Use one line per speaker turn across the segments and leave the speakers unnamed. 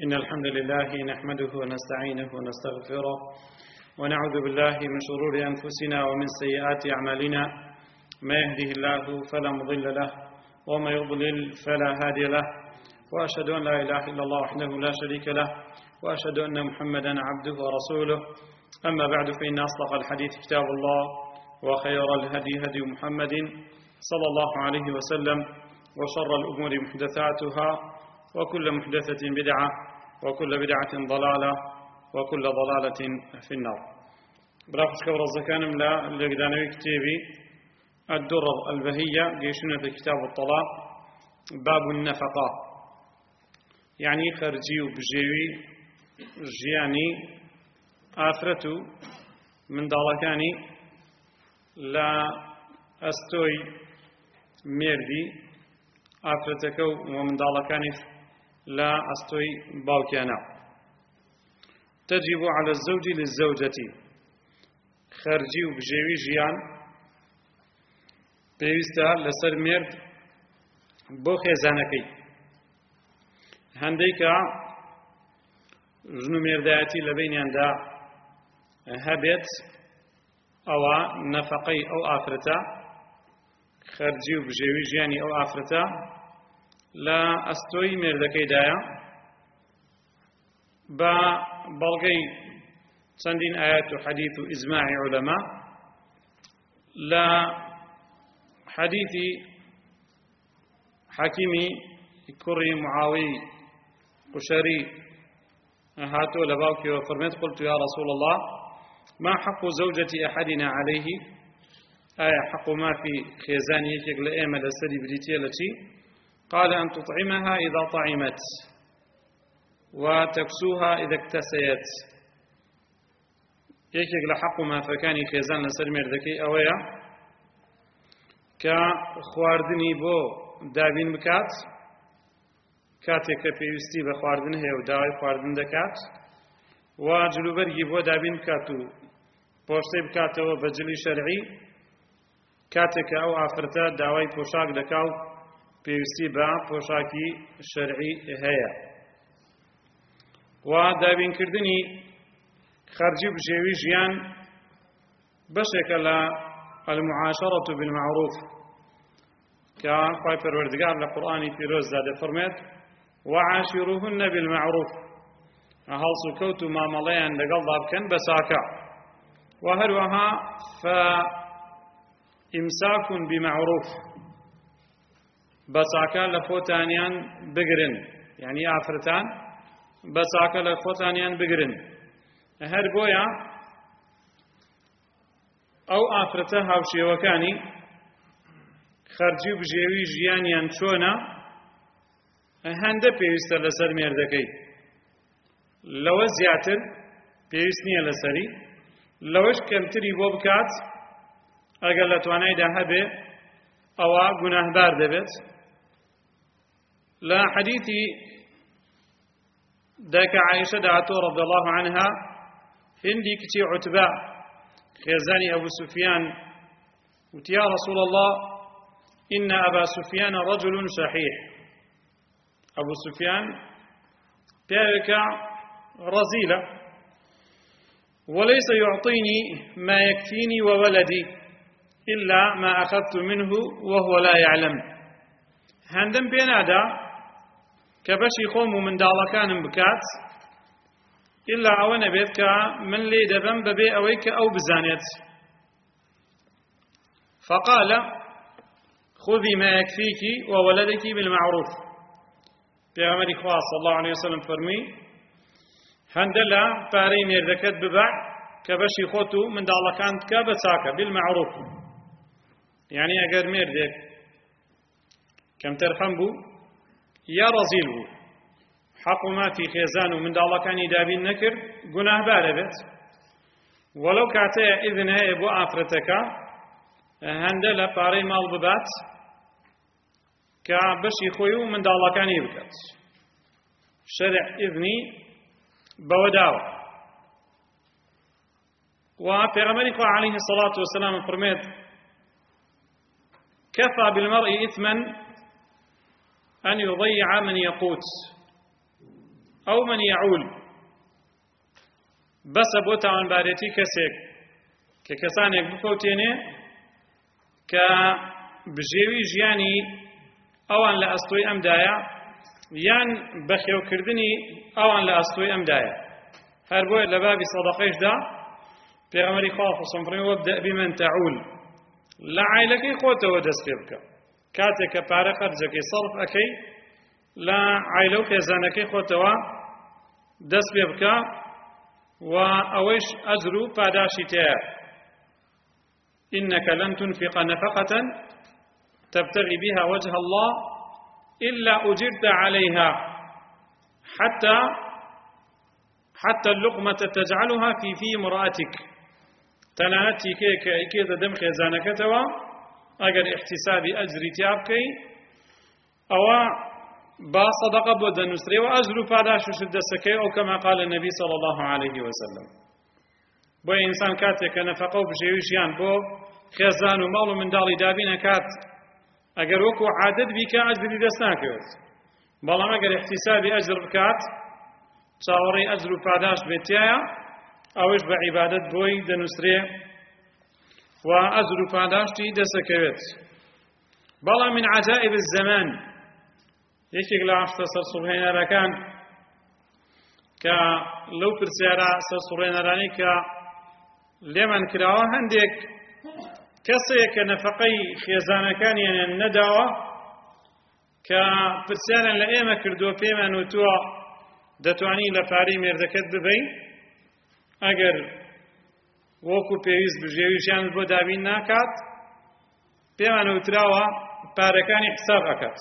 إن الحمد لله نحمده ونستعينه ونستغفره ونعوذ بالله من شرور أنفسنا ومن سيئات أعمالنا ما يهده الله فلا مضل له وما يضلل فلا هادي له وأشهد أن لا إله إلا الله وحده لا شريك له وأشهد أن محمدا عبده ورسوله أما بعد فإن أصدق الحديث كتاب الله وخير الهدي هدي محمد صلى الله عليه وسلم وشر الأمور محدثاتها وكل محدثة بدعة وكل بدعة ضلالة وكل ضلالة في النار. برافق كبر الزكان ملا لقدانوي كتابي الدرر البهية جيشنا في كتاب الطلاق باب النفقة، يعني خرجي وبجيوي جياني آفرتو من دالكاني لا أستوي ميردي آفرتكو ومن دالكاني لا أستوي باوكيانا. تجب على الزوج للزوجة خرجي وبجيوي جيان بيوستا لسر ميرد بو خيزانكي هنديكا جنو ميرداتي لبينيان دا هبت أو نفقي أو آفرتا خرجي وبجيوي جياني أو آفرتا لا أستوي مردكي دايا با بلغي چندين آيات حديث إجماع علماء لا حديث حكيمي كري معاوي قشري هاتوا لباوكي وفرميت قلت يا رسول الله ما حق زوجة أحدنا عليه حق ما في خيزاني يقول إيما لسدي بريتي التي قال أن تطعمها إذا طعمت وتكسوها إذا اكتسيت يقول حق ما فكاني خيزان لسر مردكي أويا كخواردني بو دابين بكات كاتك بيوستي بخواردن هي وداوي خواردن دكات وجلوبرگی بو دابین بکاتو پۆشتەی بکاتەوە بەجلی شەرعی کاتێکە ئەو ئافرەتە داوای پۆشاک دەکا و پێویستی بە پۆشاکی شەرعی هەیە. و دابینکردنی خەرجی بژێوی ژیان بەشێکە لە المعاشرة بالمعروف کە خوای پەروەردگار لە قورئانی پیرۆزدا دەفەرمێت وعاشروهن بالمعروف هەڵس و کەوت و مامەڵەیان لەگەڵدا بکەن بە چاکە و هەروەها فإمساك بمعروف بە چاکە لە خۆتانیان بگرن، یعنی ئافرەتان بە چاکە لە خۆتانیان بگرن. هەر بۆیە ئەو ئافرەتە هاوشێوەکانی خەرجی و بژێوی ژیانیان چۆنە هەندە پێویستە لەسەر مێردەکەی، لەوە زیاتر پێویست نییە لەسەری، لەوەش کەمتری بۆ بکات ئەگەر لە توانایدا هەبێ ئەوە گوناهبار دەبێت. لا حديثي ذاك عائشة دعته رضي الله عنها هندي كتي عتبة خيزاني أبو سفيان قلت يا رسول الله إن أبا سفيان رجل شحيح. أبو سفيان بيرك رزيلة وليس يعطيني ما يكفيني وولدي إلا ما أخذت منه وهو لا يعلم. هندم بينادا كبشي خوم من دالكان بكات إلا أونا بيتك من لي دبن ببي أويك أو بزانيت. فقال خذي ما يكفيك وولدك بالمعروف. بيغمر إخوة صلى الله عليه وسلم فرمي هندلا باري ميردكت ببع كبشي خوتو من دالكان كبتاك بالمعروف، يعني أجر ميردك كم ترخم بو يا رزيل بو حق ما في خيزان ومن دالله كان يدابين نكر قناه باربت ولو كاتي إذن هي بو آفرتك هندلا باري مال ببات كبشي خويو من دالله كان يبكت شرع إذني بوداو. وبيغمبرك عليه الصلاة والسلام فرميت كفى بالمرء إثما أن يضيع من يقوت. ئەو من یعول بەسە بۆ تاوانبارێتی کەسێک کە کەسانێک بکەوتێنێ کە بژێوی ژیانی ئەوان لە ئەستۆی ئەمدایە یان بەخێوکردنی ئەوان لە ئەستۆی ئەمدایە. هەر بۆیە لە بابی سەدەقەیشدا پێغەمبەری خوا فەرمووی وەبدە بیمەن تەعول، لە عایلەکەی خۆتەوە دەست پێ بکە. کاتێک کە پارە خەرجەکەی سەرف ئەکەی لە عایلە و خێزانەکەی خۆتەوە دەست پێ بکە و ئەوەیش ئەجر و پاداشی تێیە. إنك لن تنفق نفقة تبتغي بها وجه الله إلا أجرت عليها حتى اللقمة تجعلها في امرأتك. تنانتي كي دم خزانكتوا أجر احتسابي أجري تيابكي أو با صدقة بودا نسري وأجر فاداش شدسكي أو كما قال النبي صلى الله عليه وسلم. بو إنسان كاتك نفقه بشيوشيان بو خێزان و ماڵ و منداڵی دابینە کات ئەگەر وەکو عادەت بیکە ئەجری دەست ناکەوێت، بەڵام ئەگەر احتیسابی ئەجر بکات چاوەڕێی ئەجر و پاداش بێت تایە ئەوەش بە عیبادەت بۆی دەنووسرێ و ئەجر و پاداشتی دەسەکەوێت. بەڵام من عجائب الزەمان یەکێک لە عەشتە سەرسوڕهێنەرەکان کە لەو پرسیارە سەرسوڕهێنەرانی کە لێمان کراوە هەندێک کەسێک کە نەفەقەی خێزانەکانیان نەداوە کە پرسیاران لە ئێمە کردووە پێمان وتووە دەتوانی لە پارەی مێردەکەت ببەی ئەگەر وەکو پێویست بژێویشیان بۆ دابین ناکات پێمان وتراوە پارەکانی حساب ئەکات،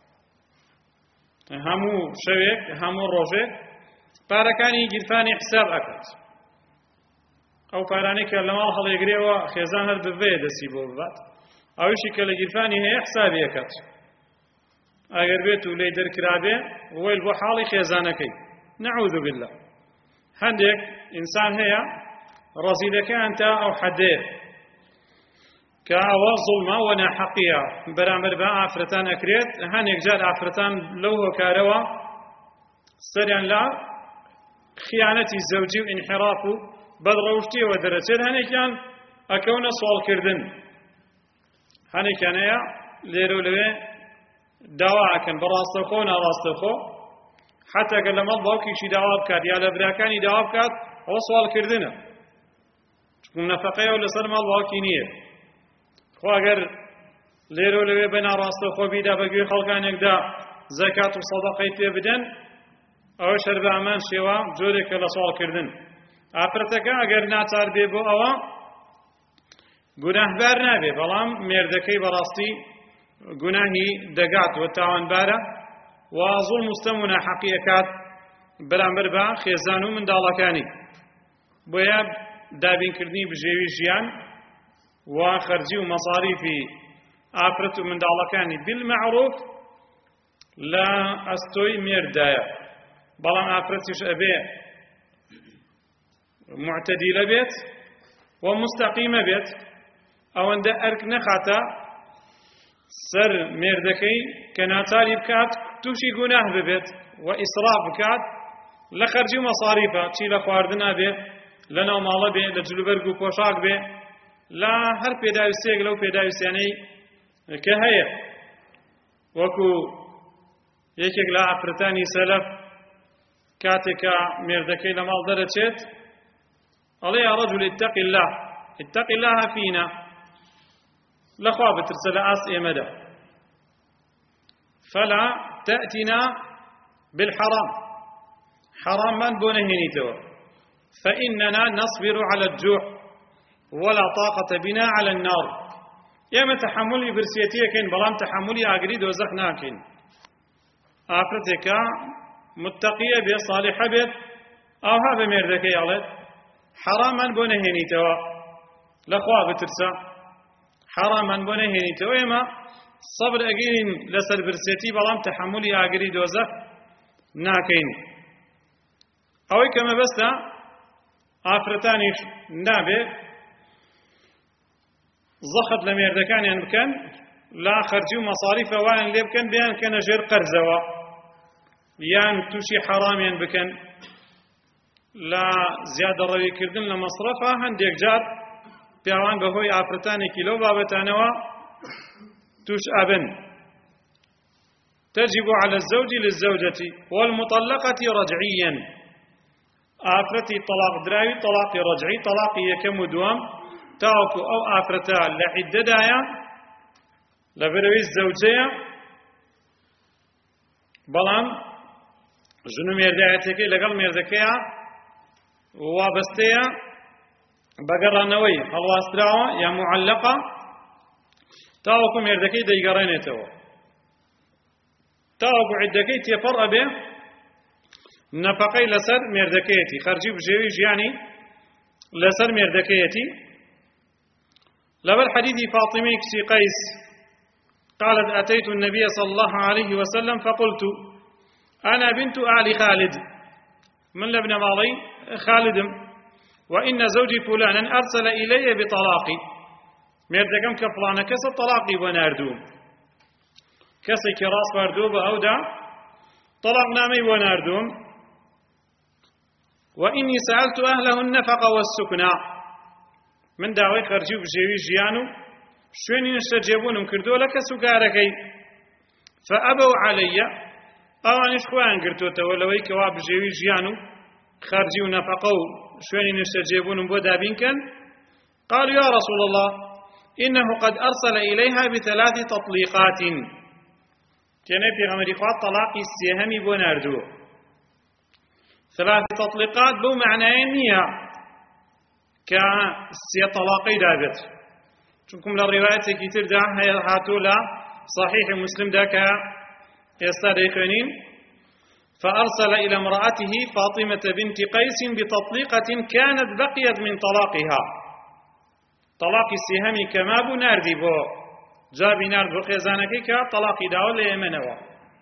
هەموو شەوێک هەموو ڕۆژێک پارەکانی گیرفانی حساب ئەکات. ئەو پارانەی کە لە ماڵ هەڵێگرێەوە خێزان هەر ببێ دەستی بۆ ببات، ئەویشی کە لە گیرفانی هەیە حسابی ئەکات. ئەگەر بێت و لێی دەرکرابێ وەیل بۆ حاڵی خێزانەکەی. نەعوذ بالله. هەندێک ئینسان هەیە ڕەزیلەکەیان تا ئەو حەدەیە کە ئەوە زوڵمە و ناحەقیە بەرامبەر بە ئافرەتان ئەکرێت. هەندێک جار ئافرەتان لەو هۆکارەوە سەریان لە خیانەتی زەوجی و ئینحراف و بەدڕەوشتیەوە دەرەچێت، هەنێکیان ئەکەونە سوالکردن، هەنێکیان هەیە لێرە و لەوێ داوا ئەکەن بە ڕاستەوخۆ و ناڕاستەوخۆ، حتا گەر لە مەڵ باوکیشی داوا بکات یا لە براکانی داوا بکات ئەوە سوالکردنە، چونکە نەفەقەیە و لەسەر ماڵ باوکی نییە. خۆ ئەگەر لێرە و لەوێ بە ناڕاستەوخۆ بیدا بەگوێ خەڵکانێکدا زەکات و سەدەقەی پێ بدەن ئەوە شەر بە ئەمان شێوە جۆرێکە لە سوالکردن. ئافرەتەکە ئەگەر ناچار بێ بۆ ئەوە گوناهبار نابێ، بەڵام مێردەکەی بەڕاستی گوناهی دەگات و تاوانبارە و زوڵم و ستەم و ناحەقی ئەکات بەرامبەر بە خێزان و منداڵەکانی. بۆیە دابینکردنی بژێوی ژیان و خەرجی و مەصاریفی ئافرەت و منداڵەکانی بالمەعروف لە ئەستۆی مێردایە، بەڵام ئافرەتیش ئەبێ معتەدیلە بێت و مستەقیمە بێت، ئەوەندە ئەرک نەخاتە سەر مێردەکەی کە ناچاری بکات تووشی گوناه ببێت و ئیسراف بکات لە خەرجی و مەصاریفە، چی لە خواردنا بێ، لە ناو ماڵە بێ، لە جلوبەرگ و پۆشاک بێ، لە هەر پێداویستێک لەو پێداویستیانەی کە هەیە. وەکو یەکێک لە ئافرەتانی سەلەف کاتێکە مێردەکەی لە ماڵ دەرەچێت ئەڵێ یا ڕەجل اتق الله اتق الله فينا، لەخوا بترسە لە ئاست ئێمەدا، فلا تأتنا بالحرام، حرامان بۆ نەهێنیتەوە، فإننا نصبر على الجوع ولا طاقة بنا على النار. ئێمە تەحەمولی برسێتیەکەین بەڵام تەحەمولی ئاگری دۆزەخ ناکەین. ئافرەتێکە متقیە بێ صالحە بێت ئەوها بە مێردەکەی ئەڵێت حرامان بۆ نەهێنیتەوە، لەخوا بترسە حرامان بۆ نەهێنیتەوە. ئێمە سەبر ئەگەین لەسەر برسێتی بەڵام تەحەمولی ئاگری دۆزەخ ناکەین. ئەوەی کە مەبەستە ئافرەتانیش نابێ زەخت لە مێردەکانیان بکەن، لا خەرجی و مەصاریفە وایان لێ بکەن بیان کەنە ژێر قەرزەوە، یان تووشی حەڕامیان بکەن لە زیادەڕەویکردن لە مەسرەفە هەندێک جار پیاوان بەهۆی ئافرەتانێکی لەو بابەتانەوە توش ئەبن. تجب على الزوج للزوجة والمطلقة رجعيا ئافرەتی طلاق دراوی طلاقی ڕەجعی طلاقی یەکەم و دووەم تاوەکو ئەو ئافرەتە لە عیددەدایە لەبەرەوەی زەوجەیە بەڵام ژن و مێردایەتەکەی لەگەڵ مێردەکەیە وابەستەیە بەگەڕانەوەی هەڵواستراوە یا معەلەقە تاوەکو مێردەکەی دەیگەڕێنێتەوە تاوەکو عیددەکەی تێپەڕ ئەبێ نەفەقەی لەسەر مێردەکەیەتی خەرجی بژێوی ژیانی لەسەر مێردەکەیەتی لەبەر حەدیثی فاطمەی کچی قەیس قالت أتيت النبي صلى الله عليه وسلم فقلت أنا بنت آل خالد من لبن ماضي خالد وإن زوجي فلانا أرسل إلي بطلاقي مێردەکەم کە فڵانە کەسە طلاقی بۆ ناردووم کەسێکی ڕاست بردووە بە ئەودا طلاق نامەی بۆ ناردووم وإني سألت أهله النفقة والسكنى من داوای خەرجی و بژێوی ژیان و شوێنی نیشتەجێبوونم کردووە لە کەس و کارەکەی فأبوا علي ئەوانیش خۆیان گرتوتەوە لەوەی کەوا بژێوی ژیان و خەرجی و نەفەقە و شوێنی نیشتەجێبوونم بۆ دابینکەن قالوا يا رسول الله إنه قد أرسل إليها بثلاث تطليقات كان پیغمبری خوا طلاقی سێهەمی بۆ ناردووە ثلاث تطليقات بو معنای نییە کە سێ طلاقی دابێت چونکم لە ڕێوایەتێکی تردا هاتووە لە صحیح مسلمدا کە ئێستا دەیخوێنین فأرسل إلى امرأته فاطمة بنت قيس بتطليقة كانت بقيت من طلاقها طلاقی سێهەمی کەما بوو ناردی بۆ جابی نارد بۆ خێزانەکەی کە طلاقی داوە لە ئێمەنەوە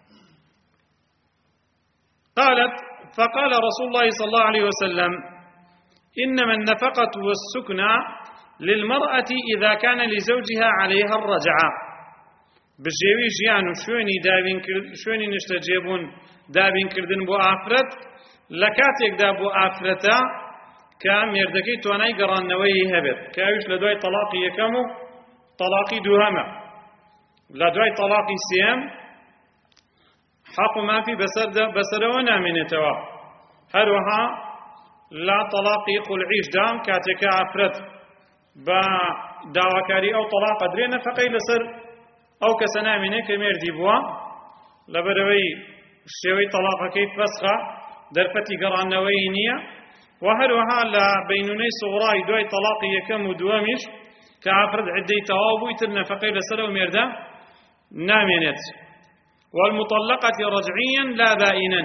قالت فقال رسول الله صلى الله عليه وسلم إنما النفقة والسكنى للمرأة إذا كان لزوجها عليها الرجعة بژێوی ژیان و شوێنی نیشتەجێبوون دابین کردن بۆ ئافرەت لە کاتێکدا بۆ ئافرەتە کە مێردەکەی توانای گەڕانەوەی هەبێت کە ئەویش لە دوای تەلاقی یەکەم و تەلاقی دووهەمە لە دوای تەلاقی سێم حەق و مافی بەسەرەوە نامێنێتەوە هەروەها لە تەلاقی خولعیشدا کاتێکە ئافرەت بە داواکاری ئەو تەلاقە درێ نەفەقەی لەسەر ئەو کەسە نامێنێت کە مێردی بووە لەبەرەوەی شێوەی تەلاقەکەی فەسخە دەرفەتی گەڕانەوەی نییە و هەروەها لە بەینونەی سوغڕای دوای تەلاقی یەکەم و دووەمیش کە ئافرەت عیددەی تەواو بووی تر نەفەقەی لەسەر ئەو مێردە نامێنێت والمطلقة رجعيا لا بائنا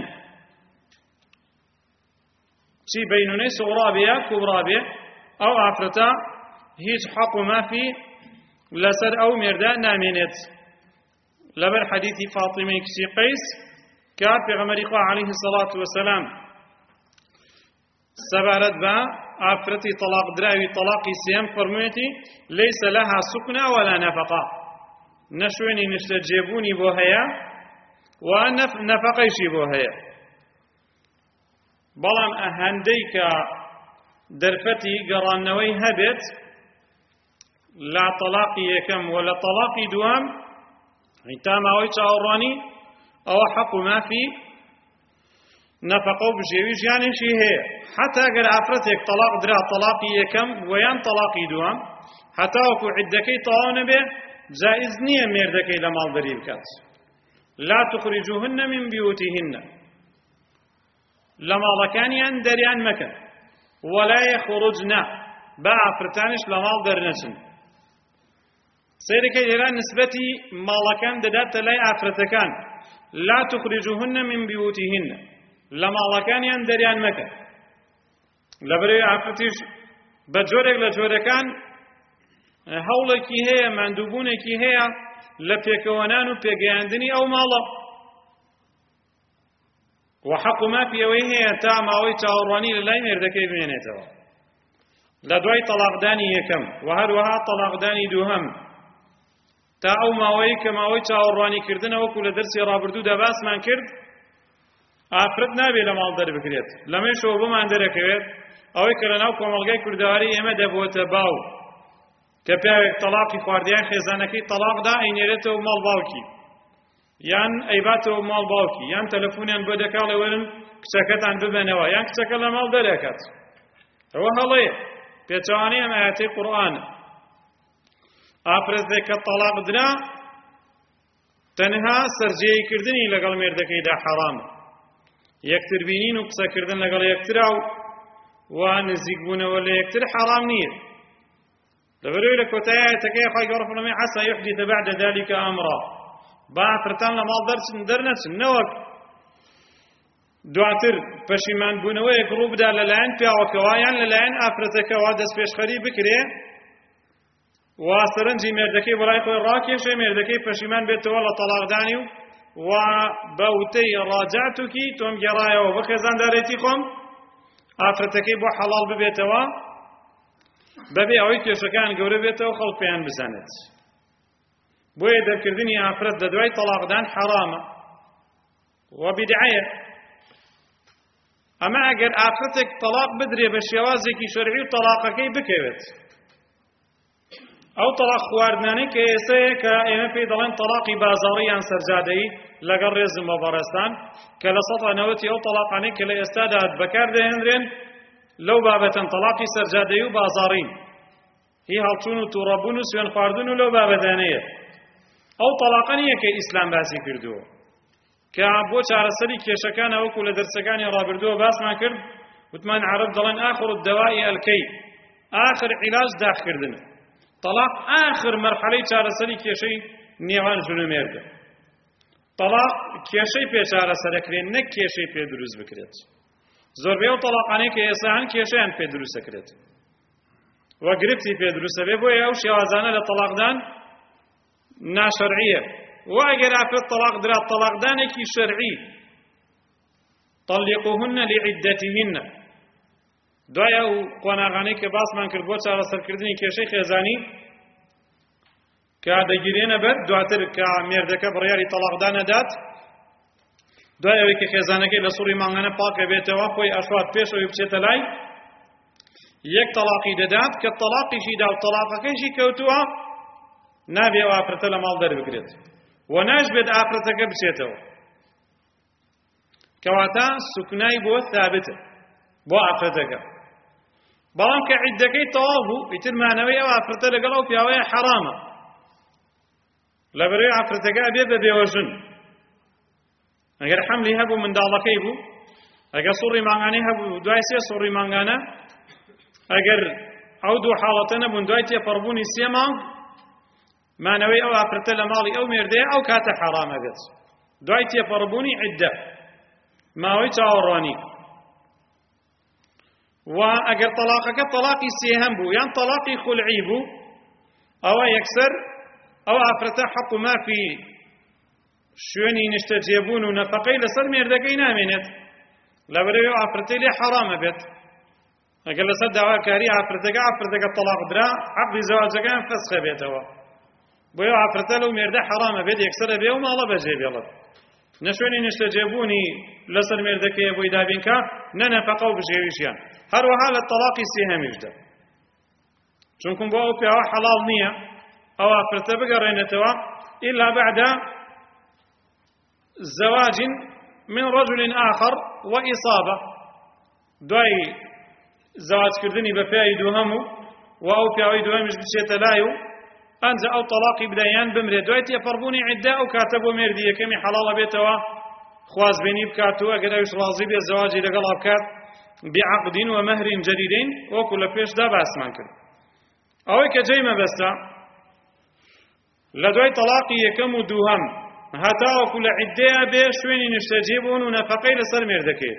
چی بەینونەی سوغڕا بێ کوبڕا بێ ئەو ئافرەتە هیچ حەق و مافی لەسەر ئەو مێردە نامێنێت لەبەر حەدیثی فاطمەی کچی قەیس کە پێغەمبەری خوا عەلەیهی السەڵات وەسەلام سەبارەت بە ئافرەتی طلاق دراوی طلاقی سێم فەرموویەتی لەیس لەها سوکنا وەلا نەفەقە نە شوێنی نیشتەجێبوونی بۆ هەیە و نەفەقەیشی بۆ هەیە بەڵام هەندەی کە دەرفەتی گەڕانەوەی هەبێت لە تەلاقی یەکەم و لە تەلاقی دووەم تا ماوەی چاوەڕوانی ئەوە حەق و مافی نەفەقە و بژێوی ژیانێکی هەیە حتا ئەگەر ئافرەتێک تەلاق درا تەلاقی یەکەم ویان تەلاقی دووەم حتا وەکو عیددەکەی تەواو نەبێ جائز نییە مێردەکەی لە ماڵدەری بکات لا تخرجوهن من بيوتهن لە ماڵەکانیان دەریان مەکەن ولا يخرجن با ئافرەتانیش لە ماڵ دەرنەچن سیرەکەی لێرە نسبەتی ماڵەکان دەداتە لای ئافرەتەکان لا تخرجوهن من بيوتهن لە ماڵەکانیان دەریان مەکەن لەبەرەوەی ئافرەتیش بە جۆرێک لە جۆرەکان هەوڵێکی هەیە ماندووبوونێکی هەیە لە پێکەوەنان و پێگەیاندنی ئەو ماڵە و حەق و مافی ئەوەی هەیە تا ماوەی چاوەڕوانی لە لای مێردەکەی بمێنێتەوە لە دوای تەلاقدانی یەکەم و هەروەها تەلاقدانی دووهەم تا ئەو ماوەی کە ماوەی چاوەڕوانیکردنە وەکو لە دەرسی ڕابردوودا باسمان کرد ئافرەت نابێت لە ماڵ دەربکرێت لەمەشەوە بۆمان دەرەکەوێت ئەوەی کە لەناو کۆمەڵگەی کوردەواری ئێمە دەبووەتە باو کە پیاوێک تەلاقی خواردیان خێزانەکەی تەلاقدا ئەینێرێتەوە ماڵ باوکی یان ئەیباتەوە ماڵ باوکی یان تەلەفۆنیان بۆ دەکاڵێ وەرن کچەکەتان ببێنەوە یان کچەکە لە ماڵ دەرەکات ئەوە هەڵەیە پێچەوانەی ئەم ئاەتەی قورئانە ئافرەتێک کە تەلاق درا تەنها سەرجێیکردنی لەگەڵ مێردەکەیدا حەرامە یەکتر بینین و قسەکردن لەگەڵ یەکترا و نزیکبوونەوە لە یەکتر حەرام نییە لەبەرەوەی لە کۆتایی ئاەتەکەی خی گەورە فەرمێ عەسا یحدث بعد ذلك ئەمرا با ئافرەتان لە ماڵ دەرنەچن نەوەک دواتر پەشیمان بوونەوەیەک ڕوو بدا لەلایەن پیاوەکەوە یان لەلایەن ئافرەتەکەوە دەست پێشخەری بکرێ و سەرنجی مێردەکەی بەڵای خۆی ڕاکێشێ مێردەکەی پەشیمان بێتەوە لە تەلاقدانی و بە وتەی ڕاجعتوکی تۆم گێڕایەوە بە خێزاندارێتی خۆم ئافرەتەکەی بۆ حەڵاڵ ببێتەوە بەبێ ئەوەی کێشەکان گەورە بێتەوە خەڵک پێیان بزانێت بۆیە دەرکردنی ئافرەت لە دوای تەلاقدان حەرامە و بیدعەیە ئەمە ئەگەر ئافرەتێک تەلاق بدرێ بە شێوازێکی شەرعی و تەلاقەکەی بکەوێت ئەو تەلاق خواردنانەی کە ئێستەیە کە ئێمە پێی دەڵێن تەلاقی بازاڕی یان سەرجادەیی لەگەڵ ڕێزم بە بەڕێستان کە لە 190 ئەو تەلاقانەی کە لە ئێستادا بەکاردەهێنرێن لەو بابەتەن تەلاقی سەرجادەیی و بازاڕین هی هەڵچوون و تووڕەبوون و سوێن خواردن و لەو بابەتانەیە ئەو تەلاقە نییە کە ئیسلام باسی کردووە کە بۆ چارەسەری کێشەکانە وەکو لە دەرسەکانی ڕابردووە باسمان کرد وتمان عەرەب دەڵێن ئاخر الدەوائی ئەلکەی ئاخر عیلاج داخکردنە طلاق آخر مرحلەی چارەسەری کێشەی نێوان ژن و مێردە طلاق کێشەی پێ چارەسەرەکرێن نەک کێشەی پێ دروست بکرێت زۆربەی ئەو تەلاقانەی کە ئێستا هەن کێشەیان پێ دروست دەکرێت و گرفتی پێ دروستە بێ بۆیە ئەو شێوازانە لە تەلاقدان ناشەرعیە و ئەگەر ئافرەت تەلاق درا تەلاقدانێکی شەرعی طلقوهن لعدتهن دوای ئەو قۆناغانەی کە باسمان کرد بۆ چارەسەرکردنی کێشەی خێزانی کە دەگیرێنە بەر دواتر کە مێردەکە بڕیاری تەلاقدان نەدات دوای ئەوەی کە خێزانەکەی لە سوڕی مانگانە پاکە بێتەوە خۆی ئەشوات پێش ئەوەی بچێتە لای یەک تەلاقی دەدات کە تەلاقیشی دا و تەلاقەکەیشی کەوتووە نابێ ئەو ئافرەتە لە ماڵ دەربکرێت و ناشبێت ئافرەتەکە بچێتەوە کەواتە سوکنای بۆ ثابتە بۆ ئافرەتەکە بەڵام کە عیدەکەی تەواو بوو ئیتر مانەوەی ئەو ئافرەتە لەگەڵ ئەو پیاوەیە حەرامە لەبەرەوەی ئافرەتەکە ئەبێ بە بێوەژن ئەگەر حەملی هەبوو منداڵەکەی بوو ئەگەر سوڕی مانگانەی هەبوو دوای سێ سوڕی مانگانە ئەگەر ئەو دوو حاڵەتە نەبوون دوای تێپەڕبوونی سێ مانگ مانەوەی ئەو ئافرەتە لە ماڵی ئەو مێردەیە ئەو کاتە حەرامە بێت دوای تێپەڕبوونی عیدە ماوەی چاوەڕوانی و ئەگەر تەلاقەکە تەلاقی سێهەم بوو یان تەلاقی خولعی بوو ئەوە یەکسەر ئەو ئافرەتە حەق و مافی شوێنی نیشتە جێبوون و نەفەقەی لەسەر مێردەکەی نامێنێت لەبەرەوەی ئەو ئافرەتەی لێ حەرامە بێت ئەگەر لەسەر داواکاری ئافرەتەکە تەلاق درا عەقدی زەواجەکەیان فەسخە بێتەوە بۆیە ئەو ئافرەتە لەو مێردە حەرامە بێت یەکسەرە بێ و ماڵە بەجێ بێڵێت نە شوێنی نیشتە جێبوونی لەسەر مێردەکەیە بۆی دابینکە نە نەفەقە و بژێویشیان هەروەها لە تەلاقی سێهەمیشدا چونکم بۆ ئەو پیاوە حەڵاڵ نییە ئەو ئافرەتە بگەڕێنێتەوە إلا بعد زواج من رجل آخر وإصابة دوای زواجکردنی بە پیاوی دووهەموو و ئەو پیاوەی دووهەمیش بچێتە لای و ئەنجا ئەو تەلاقی بدەیان بمرێت دوای تێپەڕبوونی عیددا ئەو کاتە بۆ مێردی یەکەمی حەڵاڵە بێتەوە خوازبێنی بکاتەوە ئەگەر ئەویش ڕازی بێت زەواجی لەگەڵا بکات بعقد ومهر جديدين وەکو لە پێشدا باسمان کرد ئەوەی کە جێی مەبەستە لە دوای تەلاقی یەکەم و دووهەم هەتاوەکو لە عیددەیە بێ شوێنی نیشتەجێ بوون و نەفەقەی لەسەر مێردەکەیت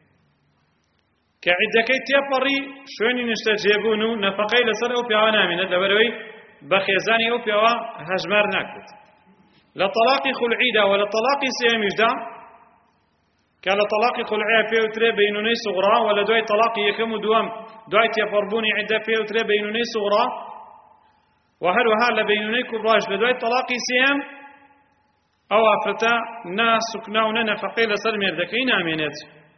کە عیدەکەی تێپەڕی شوێنی نیشتەجێ بوون و نەفەقەی لەسەر ئەو پیاوە نامێنێت لەبەرەوەی بە خێزانی ئەو پیاوە هەژمار ناکرێت لە تەلاقی خولعیدا و لە تەلاقی سێهەمیشدا کە لە تەلاقی خولعیە پێوترێ بەینونەی سوغڕا و لە دوای تەلاقی یەکەم و دووەم دوای تێپەڕبوونی عیدە پێوترێ بەینونەی سوغڕا و هەروەها لە بەینونەی کوبڕاش لە دوای تەلاقی سێهەم ئەو ئافرەتە نا سوکنا و نە نەفەقەی لەسەر مێردەکەی نامێنێت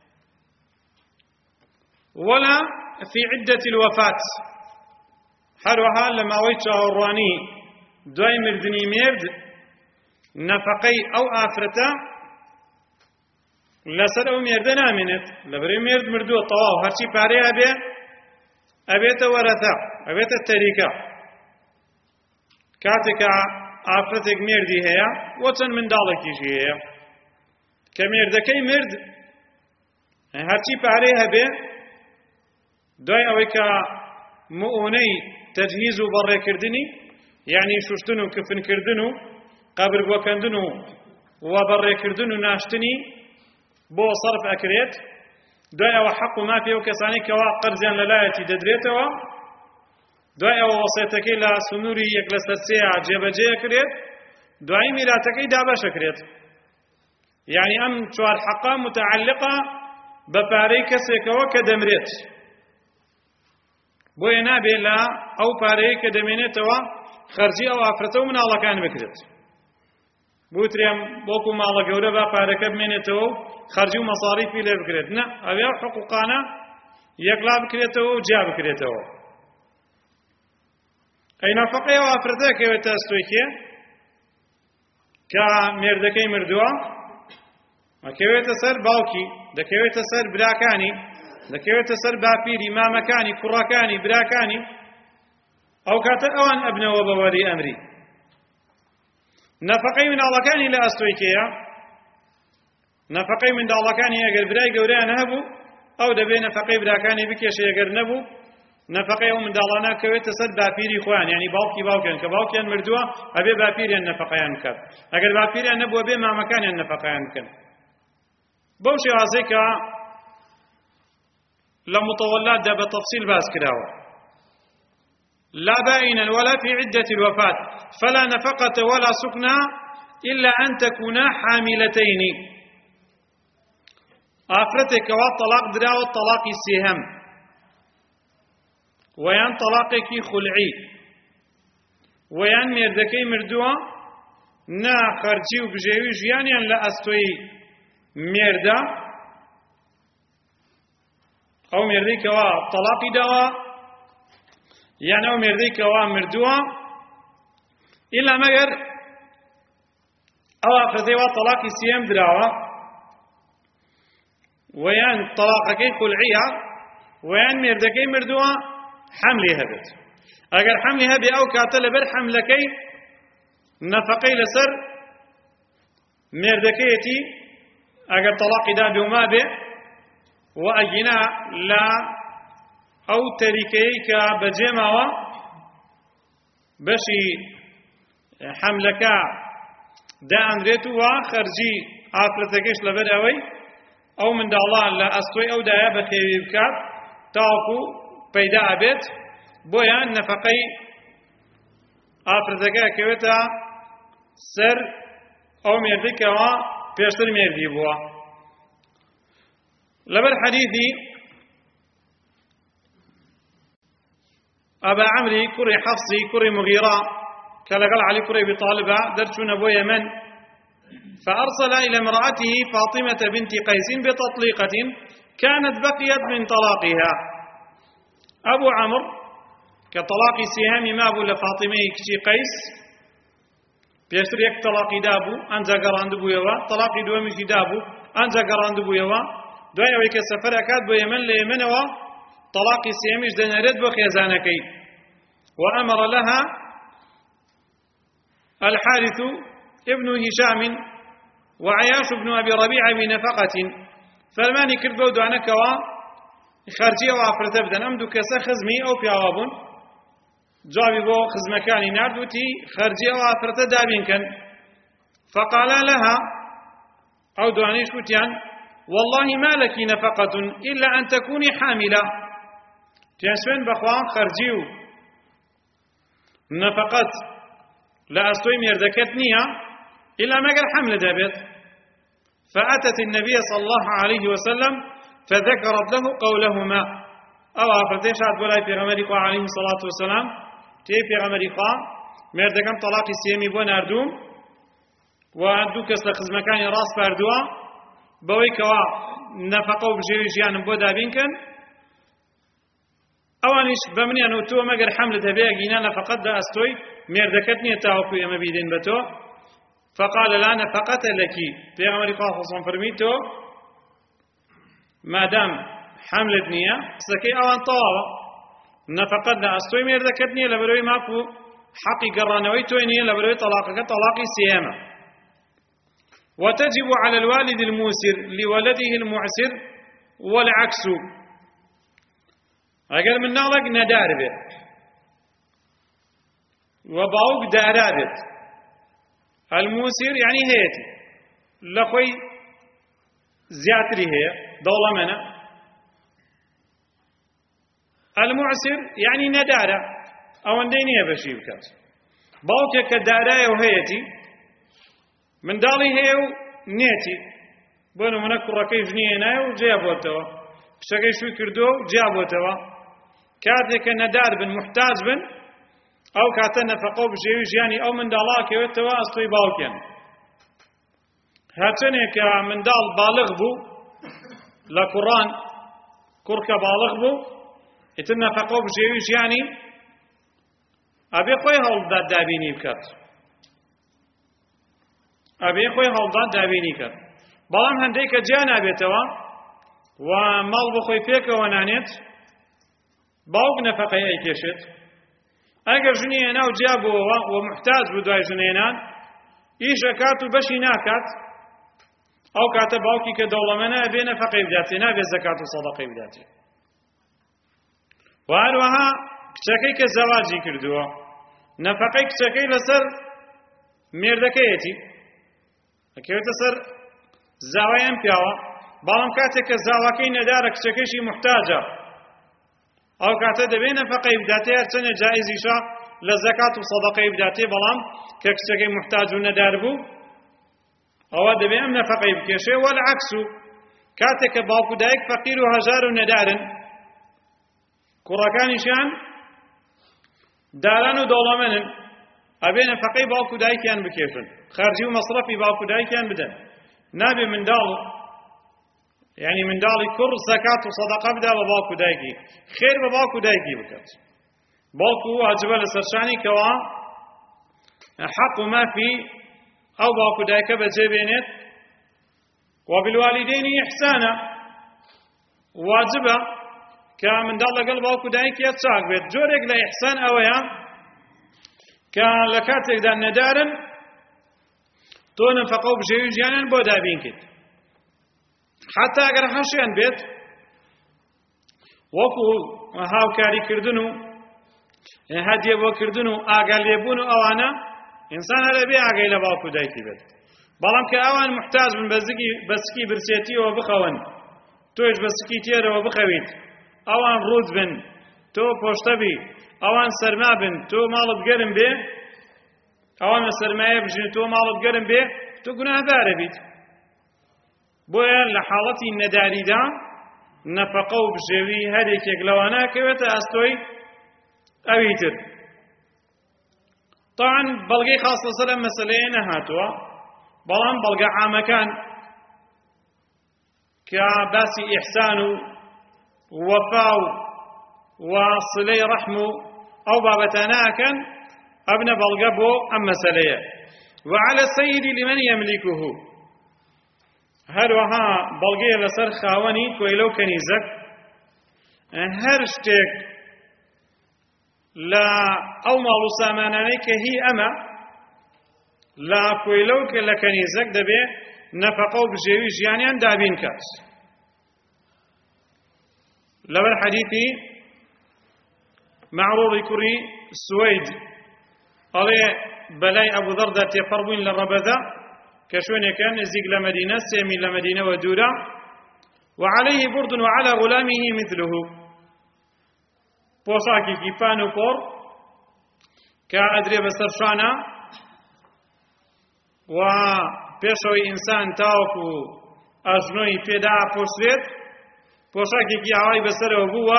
ولا في عدة الوفاة هەروەها لە ماوەی چاوەڕوانی دوای مردنی مێرد نەفەقەی ئەو ئافرەتە لەسەر ئەو مێردە نامێنێت لەبەرەوەی مێرد مردووە تەواو هەرچی پارەیە بێ ئەبێتە وەرەثە ئەبێتە تەریکە کاتێکە ئافرەتێک مێردی هەیە وە چەند منداڵێکیشی هەیە کە مێردەکەی مرد هەرچی پارەی هەبێ دوای ئەوەی کە مؤونەی تەجهیز و بەڕێکردنی یعنی شوشتن و کفنکردن و قەبرگۆکەندن و بەڕێکردن و ناشتنی بۆ سەرف ئەکرێت دوای ئەوە حەق و مافی ئەو کەسانی کەوا قەرزیان لەلایەتی دەدرێتەوە دوای ئەوە وەسیەتەکەی لە سنووری یەک لەسەر سێیە جێبەجێ ئەکرێت دوای میراتەکەی دابەشەکرێت یعنی ئەم چوار حەقە متعلقە بە پارەی کەسێکەوە کە دەمرێت بۆیە نابێت لە ئەو پارەیە کە دەمێنێتەوە خەرجی ئەو ئافرەتە و مناڵەکان بکرێت بوترێم بۆکو ماڵە گەورە با پارەکە بمێنێتەوە و خەرجی و مەساریفی لێ بکرێت نە ئەوێ حقوقانە یەکلا بکرێتەوە و جیا بکرێتەوە ئەی نەفەقەی ئەو ئافرەتە کەوێتە ئەستۆیکێ کە مێردەکەی مردووە ئەکەوێتە سەر باوکی دەکەوێتە سەر براکانی دەکەوێتە سەر باپیری مامەکانی کوڕەکانی براکانی ئەو کاتە ئەوان ئەبنەوە بە وەری ئەمری نەفەقەی منداڵەکانی لە ئەستۆیکەیە نەفەقەی منداڵەکانی ئەگەر برای گەورەیان هەبوو ئەو دەبێت نەفەقەی براکانی بکێشێ ئەگەر نەبوو نەفەقەی ئەو منداڵانە کەوێتە سەر باپیری خۆیان یعنی باوکی باوکیان کە باوکیان مردووە ئەبێ باپیریان نەفەقەیان بکات ئەگەر باپیریان نەبووە بێ مامەکانیان نەفەقەیان بکەن بەو شێوازەی کە لە متەوەلاتدا بە تەفسیل باس کراوە لا بائنا ولا في عدة الوفاة فلا نفقة ولا سكنى إلا أن تكونا حاملتين آفرتك والطلاق درا والطلاق سهم ويان طلاقك خلعي ويان مردكي مردوة نا خرجي وبجيوي جيانيا لا أستوي مردا أو مردي كوا طلاقي دوا يعني أو مردي كوا مردوا إلا مگر أو أفرزي وطلاقي سيام دراوا ويان طلاقكي خلعيها ويان مردكي مردوا حملي هبت أجر حملي هبي أو كاتل بر حملكي نفقي لسر مردكيتي أجر طلاقي دابي وما به وأجنا لا أو تريكيك بجمعوا بشي حملك دا أمريتو وخرجي عافرتكيش لبدأوي أو من دالله لا أستوي أو دايا بخيوي بكات تاكو بيدا أبيت بويا نفقي عافرتكا كويتا سر أو ميردكا وبيشتر ميردي بوا لبر حديثي أبا عمري كري حفصي كري مغيرة كالقل علي كري بطالبة درشون أبو يمن فأرسل إلى امرأته فاطمة بنت قيس بتطليقة كانت بقيت من طلاقها أبو عمرو كطلاق سهام ما أبو لفاطمة كشي قيس بيشتر يك طلاقي دابو أنجا قران دبو يوا طلاقي دوامي دابو أنجا قران دبو يوا دوای ئەوەی کە سەفەرەکات بۆ یەمەن لە یەمەنەوە طلاقی سێمیش دەنێرێت بۆ خێزانەکەی وأمر لها الحارث ابن هشام وعياش بن أبي ربيعة بنفقة فەرمانی کرد بەو دوانەکەوە خەرجی ئەو ئافرەتە بدەن ئەم دوو کەسە خزمی ئەو پیاوە بوون جوابی بۆ خزمەکانی نارد وتی خەرجی ئەو ئافرەتە دابینکەن فقالا لها ئەو دوانەیش وتیان والله ما لك نفقة إلا أن تكوني حاملة تيانسوين بخوان خرجيو نفقت لا أستوي ميردكت نية إلا ما قال حمل دابت فأتت النبي صلى الله عليه وسلم فذكرت له قولهما أو أفرتين شاهد بولاي في غمريق عليه الصلاة والسلام تي في غمريق ميردكم طلاق السيمي بو ناردوم و دوو کەس لە خزمەکانی ڕاست پاردووە بەوەی کەوا نەفەقە و بژێوی ژیانم بۆ دابینکەن ئەوانیش بە منیانەوە تۆ مەگەر حەملت هەبێ ئەگینا نەفەقەت دائەستۆی مێردەکەت نییە تاوەکو ئێمە بیدەین بە تۆ فقال لا نفقة لك پێغەمبەری خوا خۆسم فەرمی تۆ مادام حەملت نییە قسەکەی ئەوان تەواوە نەفەقەت دائەستۆی مێردەکەت نییە لەبەرەوەی ماکو حەقی گەڕانەوەی تۆی نییە لەبەرەوەی تەلاقەکە تەلاقی سێیەمە وتجب على الوالد الموسر لولده المعسر والعكس اگر منداڵێک نەدار بێت و باوک دارا بێت الموسر يعني هەیەتی لە خۆی زیاتری هەیە دەوڵەمەندە المعسر يعني نەدارە ئەوەندەی نییە بەشی بکات باوکێک کە دارایە و هەیەتی منداڵی هەیە و نێتی بۆ نمونە کوڕەکەی ژنی هێنایە و جیا بۆتەوە کچەکەی شووی کردووە و جیا بۆتەوە کاتێک کە نەدار بن محتاج بن ئەو کاتە نەفەقە و بژێوی ژیانی ئەو منداڵە کەوێتەوە ئەستۆی باوکێن هەرچەندێک کە منداڵ باڵغ بوو لە کوڕان کوڕ کە باڵغ بوو ئیتر نەفەقە و بژێوی ژیانی ئەبێ خۆی هەوڵدات دابینی بکات ئەبێ خۆی هەوڵدات دابینی کرد بەڵام هەندێک کە جیا نابێتەوە و ماڵ بۆ خۆی پێکەوە نانێت باوک نەفەقەی ئەیکێشێت ئەگەر ژنی هێنا و جیا بووەوە و محتاج بوو دوای ژنێنان ئیش ئەکات و بەشی ناکات ئەو کاتە باوکی کە دەوڵەمەندە ئەبێ نەفەقەی بداتێ نابێت زەکات و سەدەقەی بداتێ و هەروەها کچەکەی کە زەواجی کردووە نەفەقەی کچەکەی لەسەر مێردەکەیەتی ئەکەوێتە سەر زاوای ئەم پیاوە بەڵام کاتێک کە زاواکەی نەدارە کچەکەیشی محتاجە ئەو کاتە دەبێ نەفەقەی بداتێ هەرچەندە جائیزیشە لە زەکات و سەدەقەی بداتێ بەڵام کە کچەکەی محتاج و نەدار بوو ئەوە دەبێ ئەم نەفەقەی بکێشێ وەالعەکس کاتێک کە باوک و دایک فەقیر و هەژار و نەدارن کوڕەکانیشیان داران و دەوڵەمەندن ئەبێ نەفەقەی باوک و دایکیان بکێشن خەرجی و مەصرەفی باوک و دایکیان بدەن نابێ منداڵ یعنی منداڵی کوڕ زەکات و سەدەقە بدا بە باوک و دایکی خێر بە باوک و دایکی بکات باوکو واجبە لەسەر شانی کەوا حەق و مافی ئەو باوک و دایکە بەجێبێنێت وبالوالدین ئیحسانە واجبە کە منداڵ لەگەڵ باوک و دایکیە چاک بێت جۆرێک لە ئیحسان ئەوەیە کە لە کاتێکدا نەدارن تۆ نەفەقە و بژێوی ژیانیان بۆ دابینکەیت حتا ئەگەر هەشیان بێت وەکو هاوکاریکردن و هەدیە بۆکردن و ئاگا لێبوون و ئەوانە ئینسان هەر ئەبێ ئاگای لە باوک و دایکی بێت بەڵام کە ئەوان محتاج بن بەسکی برسێتیەوە بخەون تۆیش بەسکی تێرەوە بخەویت ئەوان ڕوود بن تۆ پۆشتە بی ئەوان سەرما بن تۆ ماڵت گەرم بێ ئەوان لە سەرمایە بژین تۆ ماڵت گەرم بێ تۆ گوناهبارە بیت بۆیە لە حاڵەتی نەداریدا نەفەقە و بژێوی هەرێکێک لەوانە کەوێتە ئەستۆی ئەوی تر طبعا بەڵگەی خاص لەسەر ئەم مەسەلەیە نەهاتووە بەڵام بەڵگە عامەکان کە باسی ئیحسان و وەفا و صلەی ڕەحم و ئەو بابەتانە ئەکەن ئەبنە بەڵگە بۆ ئەم مەسەلەیە وعلى السيد لمن يملكه هەروەها بەڵگەیە لەسەر خاوەنی کۆیلە و کەنیزەک هەر شتێک لە ئەو ماڵ و سامانانەی کە هی ئەمە لە کۆیلە و لە کەنیزەک دەبێ نەفەقە و بژێوی ژیانیان دابین کات لەبەر حەدیثی معروڕی کوڕی سوەید ئەڵێ بەلای ئەبوو دەڕدا تێپەڕ بووین لە ڕەبەدە کە شوێنێکە نزیک لە مەدینە 3 میل لە مەدینەوە دوورە وعليه برد وعلى غلامه مثله پۆشاکێکی پان و پۆڕ کە ئەدرێ بەسەر شانە و پێشەوەی ئینسان تاوەکو ئەژنۆی پێدا پۆشرێت پۆشاکێکی ئاوای بەسەرەوە بووە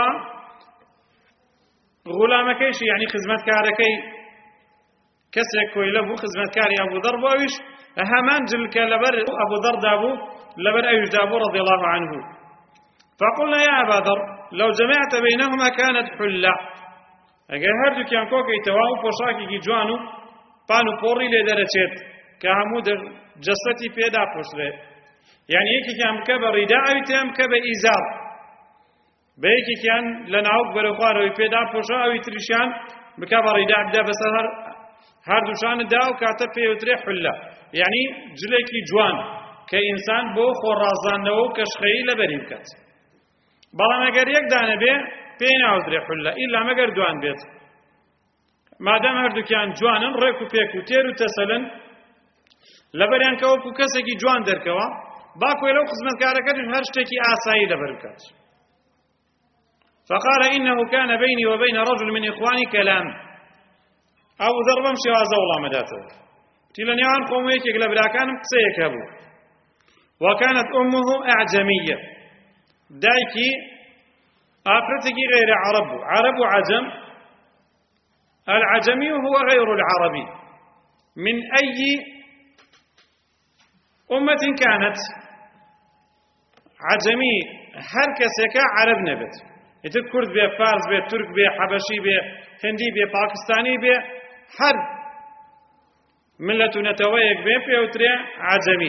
غولامەکەیشی یعنی خزمەتکارەکەی کەسێک کۆیلە بوو خزمەتکاری ئەبوو دەڕ بوو ئەویش همان جلك لبر أبو ذر دابو لبر أيش دابو رضي الله عنه. فقلنا يا أبا ذر لو جمعت بينهما كانت حلة. أجل هردو كان كوكي تواو بوشاكي جوانو بانو بوري لدرجات كهمود جستي بيدا بوشله. يعني هيك كان كبر رداء وتام كبر إزار. بيكي كان لنعوق برخوار ويبيدا بوشا ويتريشان بكبر رداء بدا بسهر هردو شان داو كاتب في وتري حلة. يعني جلكي جوان كإنسان بو خرازان نو كشخي لبريم كات. بلا ما قال يقدان به بين عذر حلة إلا ما قال دوان بيت. ما دام هردو كان جوانن ريكو بيكو تيرو تسلن لبريان كوكو كسكي جوان دركوا باكو لو خدمت كاركات هرشتكي آساي لبركات. فقال إنه كان بيني وبين رجل من إخواني كلام. أبو ذر بمشي وازولا مداته. تيلن يوان قوميك يقلب لكان قسيك أبو. وكانت أمه أعجمية. دايكي آفرتكي غير عرب وعجم. العجمي هو غير العربي من أي أمة كانت. عجمي هر كسكا عرب نبت. إذا كرد بي فارس بي ترك بي حبشي بي هندي بي باكستاني بي هر ملة نتويق بي بيوتري عجمي.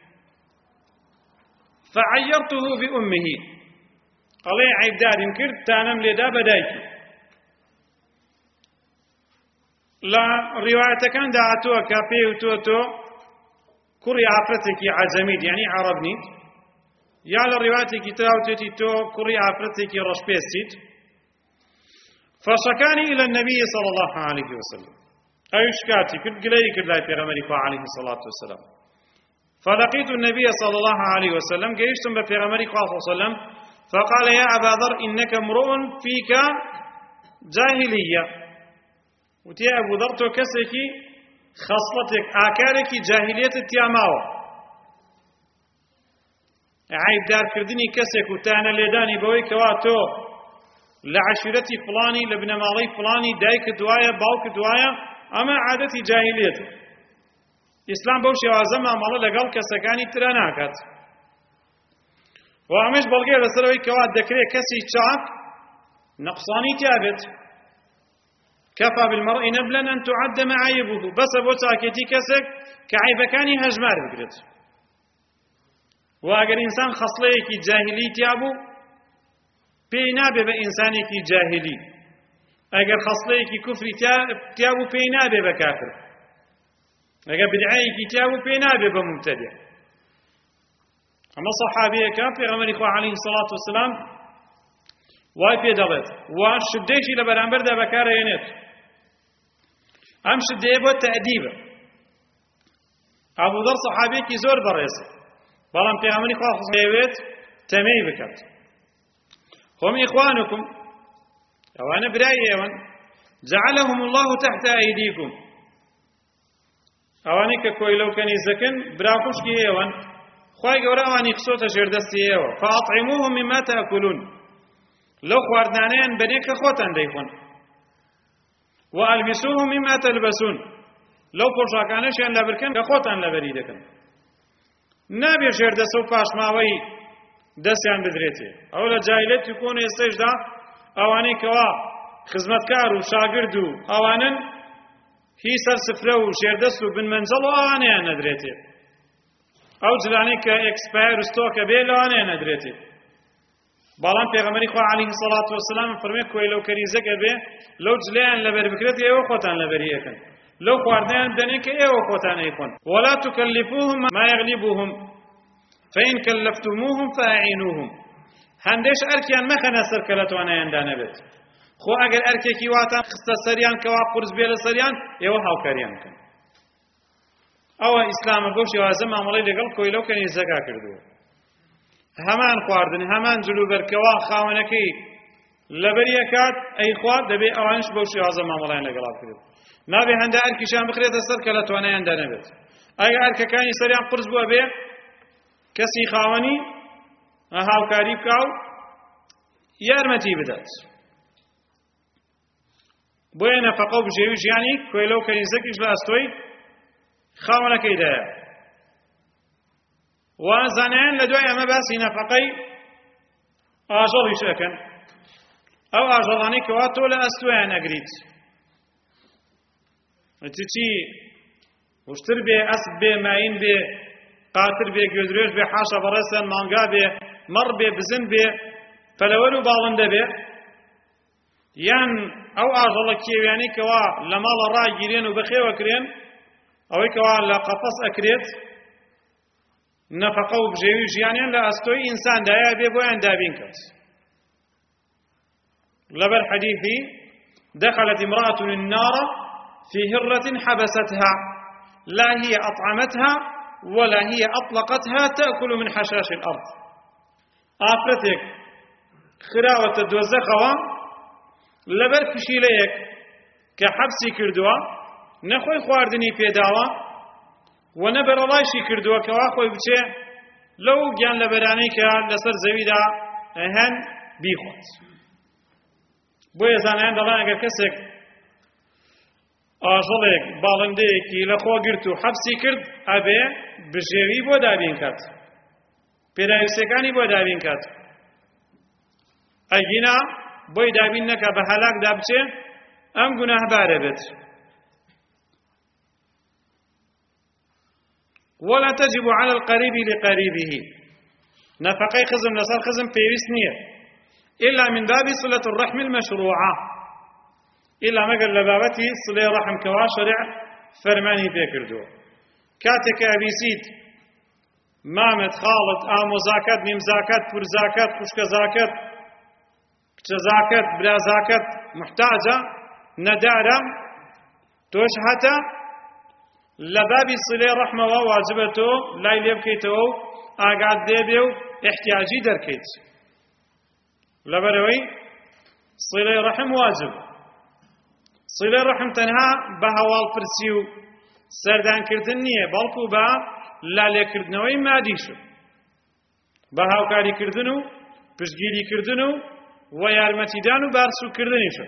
فعيرته بأمه قال لي عيب دار كرد تانم لدا بدايكي. لا رواية كان دعتوها كابي وتوتو كوري عفرتك عجمي يعني عربني يا للرواية كتاوتي تو كوري عفرتك رشبيستيت. فشكاني إلى النبي صلى الله عليه وسلم أيشكاتي كنت قليل كلا في غمرك عليه الصلاة والسلام. فلقيت النبي صلى الله عليه وسلم قيشتم في غمرك صلى الله عليه وسلم فقال يا أبا ذر إنك امرؤ فيك جاهلية. وتي أبو ذر تو كسكي خصلتك آكارك جاهلية التياماوة. عيب دار كردني كسك وتانا ليداني بوي كواتو لعشيرتي فلاني لابن مالي فلاني دايك دوايا باوك دوايا أما عادتي جاهلية. إسلام بوشي وازم عمله لقال كسكاني تراناكات. وعمش بلغي لسروي كوات دكري كسي تشاك نقصاني تابت. كفى بالمرء نبلا أن تعد معايبه. بس أبو ساكتي كسك كعيبكاني هجمار بقرد. وأجر إنسان خصليك جاهلي تيابو بينابه بإنسانك جاهلي. أجر خصليك كفر تيابو بينابه بكافر. أجر بدعيك تيابو بينابه بمبتدع. أما صحابيه كان في غمر إخوة عليه الصلاة والسلام واي في دلت وشديشي لبرانبر دا بكار ينت. أم شديبه تأديبه. أبو ذر صحابيك زور بريسه. بلام في غمر إخوة صحيبت تمي بكت. هم إخوانكم أوانا برأي أوان جعلهم الله تحت أيديكم. أوانك كوي لو كان يزكن براكوش كي أوان خواهي قورا يقصوت جردستي ايوه فاطعموهم مما تأكلون لو خواردنانيان بنيك خوتان ديخون والبسوهم مما تلبسون لو پوشاکانشیان لبرکن خوتان لبریدکن نابي جردستو پاشماوی دستیان بدريتي اولا جاهلیت يكون يستجدا اواني كوا خدمتكار وشاگرد اوانن هي سر سفره وجردست بن منزل اوانيان ندريتي او جلاني كاكسباير ستوك بيلانه ندريتي بالان پیغمبري خو عليه الصلاه والسلام فرمي کوي لو كريزك به لو جلان لبر بكرت ايو خوتان لبريكن لو خواردن دنيك ايو خوتان يكون ولا تكلفوهم ما يغلبهم فإن كلفتموهم فاعينوهم هندش اركيان ما خنا سركلتو انا يندانه بيت خو اگر اركي واتان خست سريان كوا قرز بيل سريان ايو هاو كاريان كن او اسلام بوشي وازم عملي لقل کوي لو كان يزكا كردو همان خواردن همان جلو بركوا خاونكي لبريكات اي خواد دبي اوانش بوشي وازم عملي لقل كردو نابي هندا اركي شان بخريت سركلتو انا يندانه بيت اگر اركي كان سريان قرز بو به كسي خاوني هاو كاريب كاو يارمتي بدات بوين فقو بجيوش يعني كوي لو كان يزكيش لاستوي خاونك إذا وزانیان لە دوای ئەمە باسی نەفەقەی ئاژەڵیش ئەکەن ئەو ئاژەڵانەی کەوا تۆ لە ئەستۆیان ئەگریت چی وشتر بێ ئەسپ بێ ماین بێ قاتر بێ گوێدرێژ بێ حاشە بەڕێسەن مانگا بێ مەڕ بێ بزن بێ پەلەوەر و باڵندە بێ یان ئەو ئاژەڵە کێویانەی کەوا لە ماڵە ڕاگیرێن و بەخێوەکرێن ئەوەی کەوا لە قەفەس ئەکرێت نەفەقە و بژێوی ژیانیان لە ئەستۆی ئینساندایە بێ بۆیان دابین کرد لەبەر حەدیثی دخلت امرأة النار في هرة حبستها لا هي أطعمتها ولا هي أطلقتها تأكل من حشاش الأرض ئافرەتێک خراوەتە دۆزەخەوە لەبەر پشیلەیەک کە حەبسی کردووە نەخۆی خواردنی پێداوە و نەبەرەڵایشی کردووە کەوا خۆی بچێ لەو گیان لەبەرانەی کە لەسەر زەویدا هەن بیخوات بۆیە زانایان دەڵێن ئەگەر کەسێک ئاژەڵێک باڵندەیەکی لەخۆ گرت و حەبسی کرد ئەبێ بژێوی بۆ دابین کات پێداویستەکانی بۆ دابین کات ئەگینا بۆی دابین نەکا بە هەلاکدا بچێ ئەم گوناهبارە بێت ولا تجب على القريب لقريبه نفقي خزم لسر خزم بيويست نية إلا من باب صلة الرحم المشروعة إلا مقل لبابتي صلة رحم كوا شرع فرماني بيكردو كاتك أبيسيد مامت خالط آمو زاكت نيم زاكت پر زاكت خشك زاكت كچ زاكت بلا زاكت محتاجة ندارة توش حتى لبابي صلة رحمة وواجبته لا يلبكيته آقاد ديبيو احتياجي دركيت لبروي صلة رحم واجب صلة رحم تنها بهوال فرسيو سردان كردن نية بلكو با لا لكردنوي ماديشو بهاوكاري كردنو پشتگیری کردنو و یارمەتیدان و بارسو کردنیشو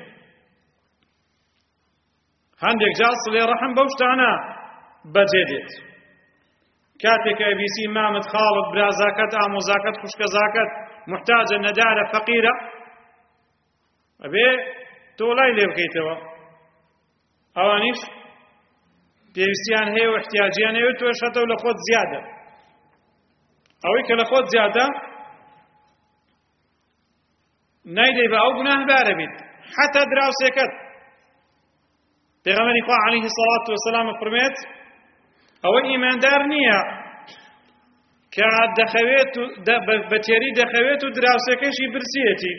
هەندێک جا صلة رحم بەو شتانە بەجێدێت کاتێک ئەبیسی مامت خاڵت برازاکەت ئامۆزاکەت خوشکەزاکەت محتاجە نەدارە فەقیرە ئەبێ تۆ لای لێ بکەیتەوە ئەوانیش پێویستیان هەیە و احتیاجیان هەیە و تۆش هەتەو لە خۆت زیادە ئەوەی کە لە خۆت زیادە نایدەی بە ئەو گوناهبارە بیت حتا دراوسێکەت پێغەمبەری خوا عەلەیهی سەڵات وەسەلام فەرمێت ئەوە ئیماندار نییە کە دەخەوێت و بە تێری دەخەوێت و دراوسەکەشی برسیەتی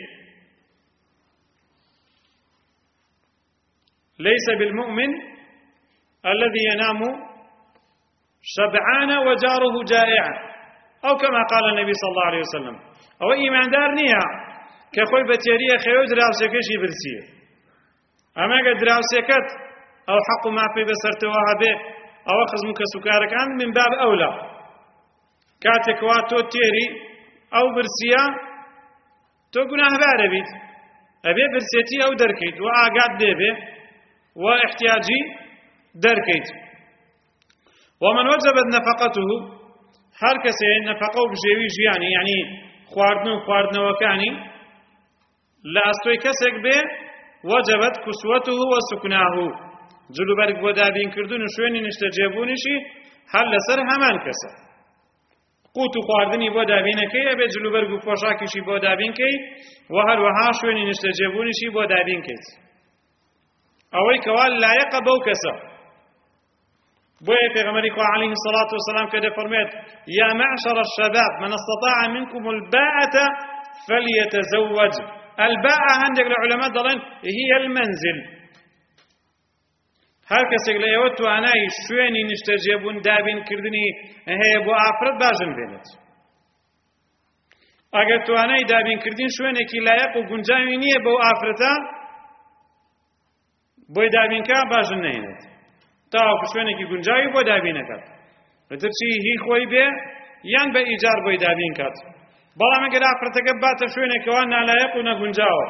ليس بالمؤمن الذي ينام شبعان وجاره جائعا أو كما قال النبي صلى الله عليه وسلم أو إيمان دار نيا كخوي بتيريه خيو دراوسكشي برسيه أما قد دراوسكت أو حق ما في بسرتوها به أو خزمك سكارك عن من باب أولى كاتك واتو تيري أو برسيا تو قناه باربيت أبي برسيتي أو دركيت وآقاد ديبه واحتياجي دركيت ومن وجبت نفقته هر کسی نفقه بجوی جیانی یعنی خواردن وکانی لأستوی کسک به وجبت کسوته و سکناه جلوبرگ بودابین کردن و شوینی نشتجیبونشی هل لسر همان کسا قوت و خواردنی بودابینه که ابی جلوبرگ و پوشاکیشی بودابین که و هر وها شوینی نشتجیبونشی بودابین که اوی کوال لایق بو کسا بوية پیغمبری کو عليه الصلاة والسلام كده فرميت يا معشر الشباب من استطاع منكم الباءة فليتزوج الباءة عندك العلماء ضلين هي المنزل هر کسی که لیوت و آنای شوینی نشتجیبون دابین کردنی هی بو آفرد باجن بینید اگر تو آنای دابین کردن شوینی که لایق و گنجاوی نیه بو آفرده بوی دابین که باجن نهیند تاو شوێنێکی گونجاوی بۆ دابینەکات لەتر چی هی خۆی بێ یان بە ئیجار بۆی دابین کات بەڵام ئەگەر ئافرەتەکە باتە شوێنێکەوە نالایەق و نەگونجاوە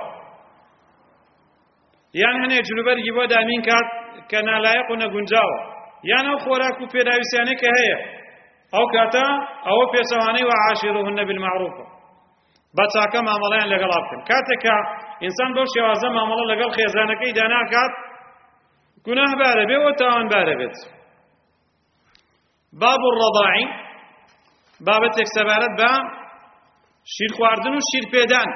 یان هەنێ جلوبەرگی بۆ دابین کات کە نالایەق و نەگونجاوە یان ئەو خۆراک و پێداویستیانەی کە هەیە ئەو کاتە ئەوە پێچەوانەی وعاشروهن بالمعروف بە چاکە مامەڵەیان لەگەڵا بکەن. کاتێککە ئینسان بەو شێوازە مامەڵە لەگەڵ خێزانەکەی داناکات گوناهبارە بێ و تاوانبارە بێت. باب الرضاعی بابەتێک سەبارەت بە شیر خواردن و شیر پێدان.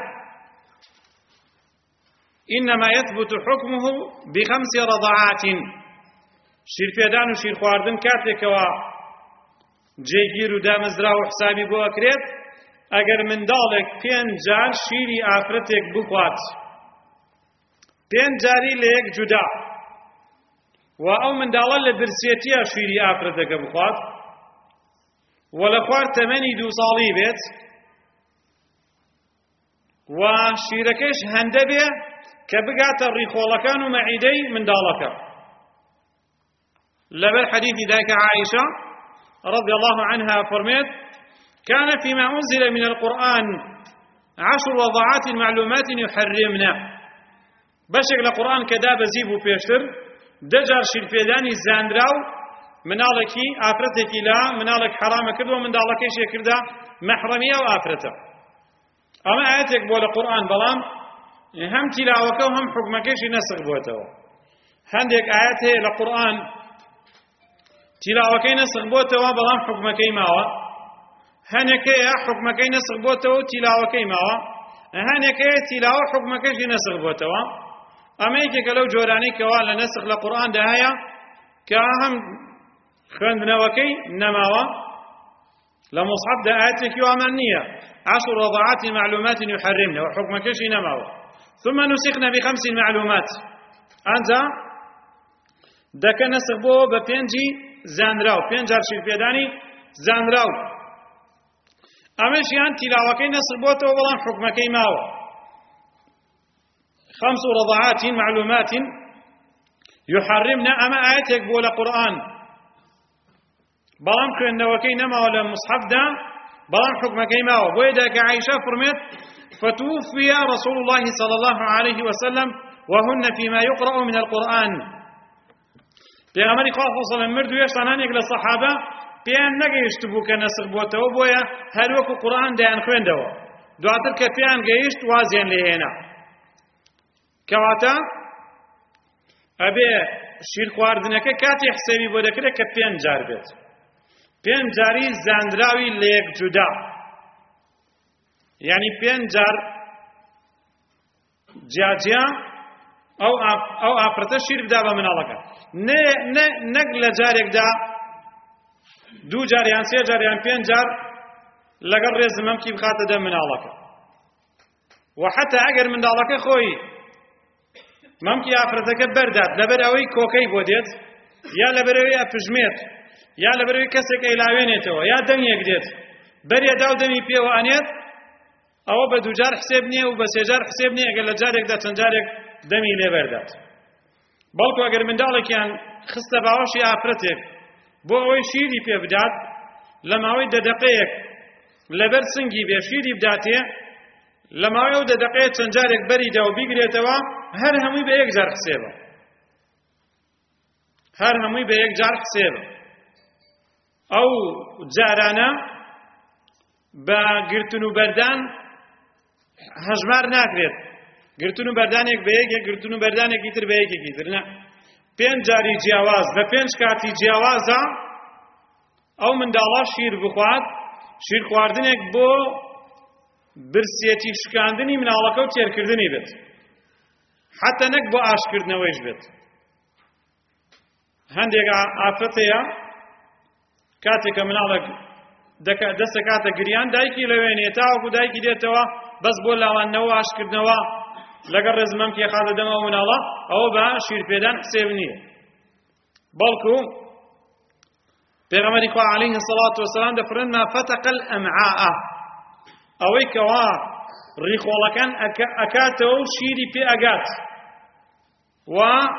إنما يثبت حكمه بخمس رضعات شیر پێدان و شیر خواردن کاتێکەوە جێگیر و دامەزرا و حسابی بۆ ئەکرێت ئەگەر منداڵێک 5 جار شیری ئافرەتێک بخوات 5 جاری لە یەک جودا و ئەو منداڵە لە برسێتیە شیری ئافرەتەکە بخوات و لە خوار تەمەنی 2 ساڵی بێت و شیرەکەش هەندە بێ کە بگاتە ڕیخۆڵەکان و مەعیدەی منداڵەکە. لەبەر حەدیثی دایکە عائشە رضي الله عنها فرميت كان فيما أنزل من القرآن 10 رضعات معلومات يحرمنا بشك القرآن كدا بزيب وبيشتر دجار شير فيداني زاندراو منالكي آفرتك لا منالك حرام كردو من دالك شي كردا محرمية وآفرته أما آياتك بول القرآن بلام هم تلاوك وهم حكمك شي نسخ بوته هندك آياته القرآن تلاوكي نسخ بوته بلام حكمكي ماوا هنكي حكمكي نسخ بوته تلاوكي ماوا هنكي تلاوة حكمكي نسخ بوته أما يكي لو جوراني كوال نسخ القرآن دهايا كأهم خندنوكي نماوا لمصحف ده آياتك وأمانية 10 رضعات معلومات يحرمنا وحكمك شي نماوا ثم نسخنا ب5 معلومات أنت دك نسخ بو ببينجي زانراو 5 جار شير بيداني زانراو أمشي أنت تلاوكي نسخ بوته وبلان حكمكي ماوا 5 رضعات معلومات يحرمنا أما آياتك بولا قرآن بلان كأنوكي نما ولا مصحف دا بلان حكمكي ماوا بويدك عائشة فرمت فتوفي رسول الله صلى الله عليه وسلم وهن فيما يقرأ من القرآن پیغمبر خدا صلی الله علیه و سلم مردو یشتانانێک لە سەحابە پێیان نەگەیشت بوو کە نەسخ بووەتەوە بۆیە هەر وەکو قورئان دەیان خوێندەوە دواتر کە پێیان گەیشت وازیان لێهێنا کەواتە ئەبێ شیر خواردنەکە کاتی حسابی بۆ دەکرێت کە 5 جار بێت 5 جاری زاندراوی لە یەک جودا یعنی 5 جار جیاجیا ئەو ئافرەتە شیر بدا بە مناڵەکە نەک لە جارێکدا 2 جار یان 3 جار یان 5 جار لەگەڵ ڕێز مەمکی بخاتە دەم مناڵەکە و حتا ئەگەر منداڵەکە خۆی مەمکی ئافرەتەکە بەردات لەبەر ئەوەی کۆکەی بۆ دێت یا لەبەر ئەوەی ئەپژمێت یا لەبەر ئەوەی کەسێک ئەیلاوێنێتەوە یا دەمیەک دێت بەرێدا و دەمی پێوە ئەنێت ئەوە بە 2 جار حسێب نییە و بە 3 جار حسێب نییە ئەگەر لە جارێکدا چەند جارێک دەمی لێبەردات بەڵکو ئەگەر منداڵێکیان خستە باوەشی ئافرەتێک بۆ ئەوەی شیری پێ بدات لە ماوەی 10 دقەیەک لەبەر سنگی بێ شیری بداتێ لە ماوەی ئەو 10 دقەیە چەند جارێک بەریدا و بیگرێتەوە هەر هەمووی بە 1 جار حسێبە هەر هەمووی بە 1 جار حسێبە ئەو جارانە بە گرتن و بەردان هەژمار ناکرێت گرتن و بەردانێک بە یەکێک گرتن و بەردانێکی تر بە یەکێکی تر نە 5 جاری جیاواز لە 5 کاتی جیاوازە ئەو منداڵە شیر بخوات شیر خواردنێک بۆ برسێتی شکاندنی مناڵەکە و تێرکردنی بێت حتا نەک بۆ ئاشکردنەوەیش بێت هەندێک ئافرەت هەیە کاتێککە مناڵێک دەستە کاتە گریان دایکی لەوێنێ تاوەکو دایکی دێتەوە بەس بۆ لاوانەوە ئاشکردنەوە لەگەڵ ڕێزمەمکی خاتە دەمەوە مناڵە ئەوە بە شیرپێدان حسێب نییە بەڵکو پێغەمبەری خوا عەلەیهی سەڵات وەسەلام دەفەرمێن ما فتق الأمعاء ئەوەی کەوا ڕیخۆڵەکان ئەکاتەوە و شیری پێ ئەگات و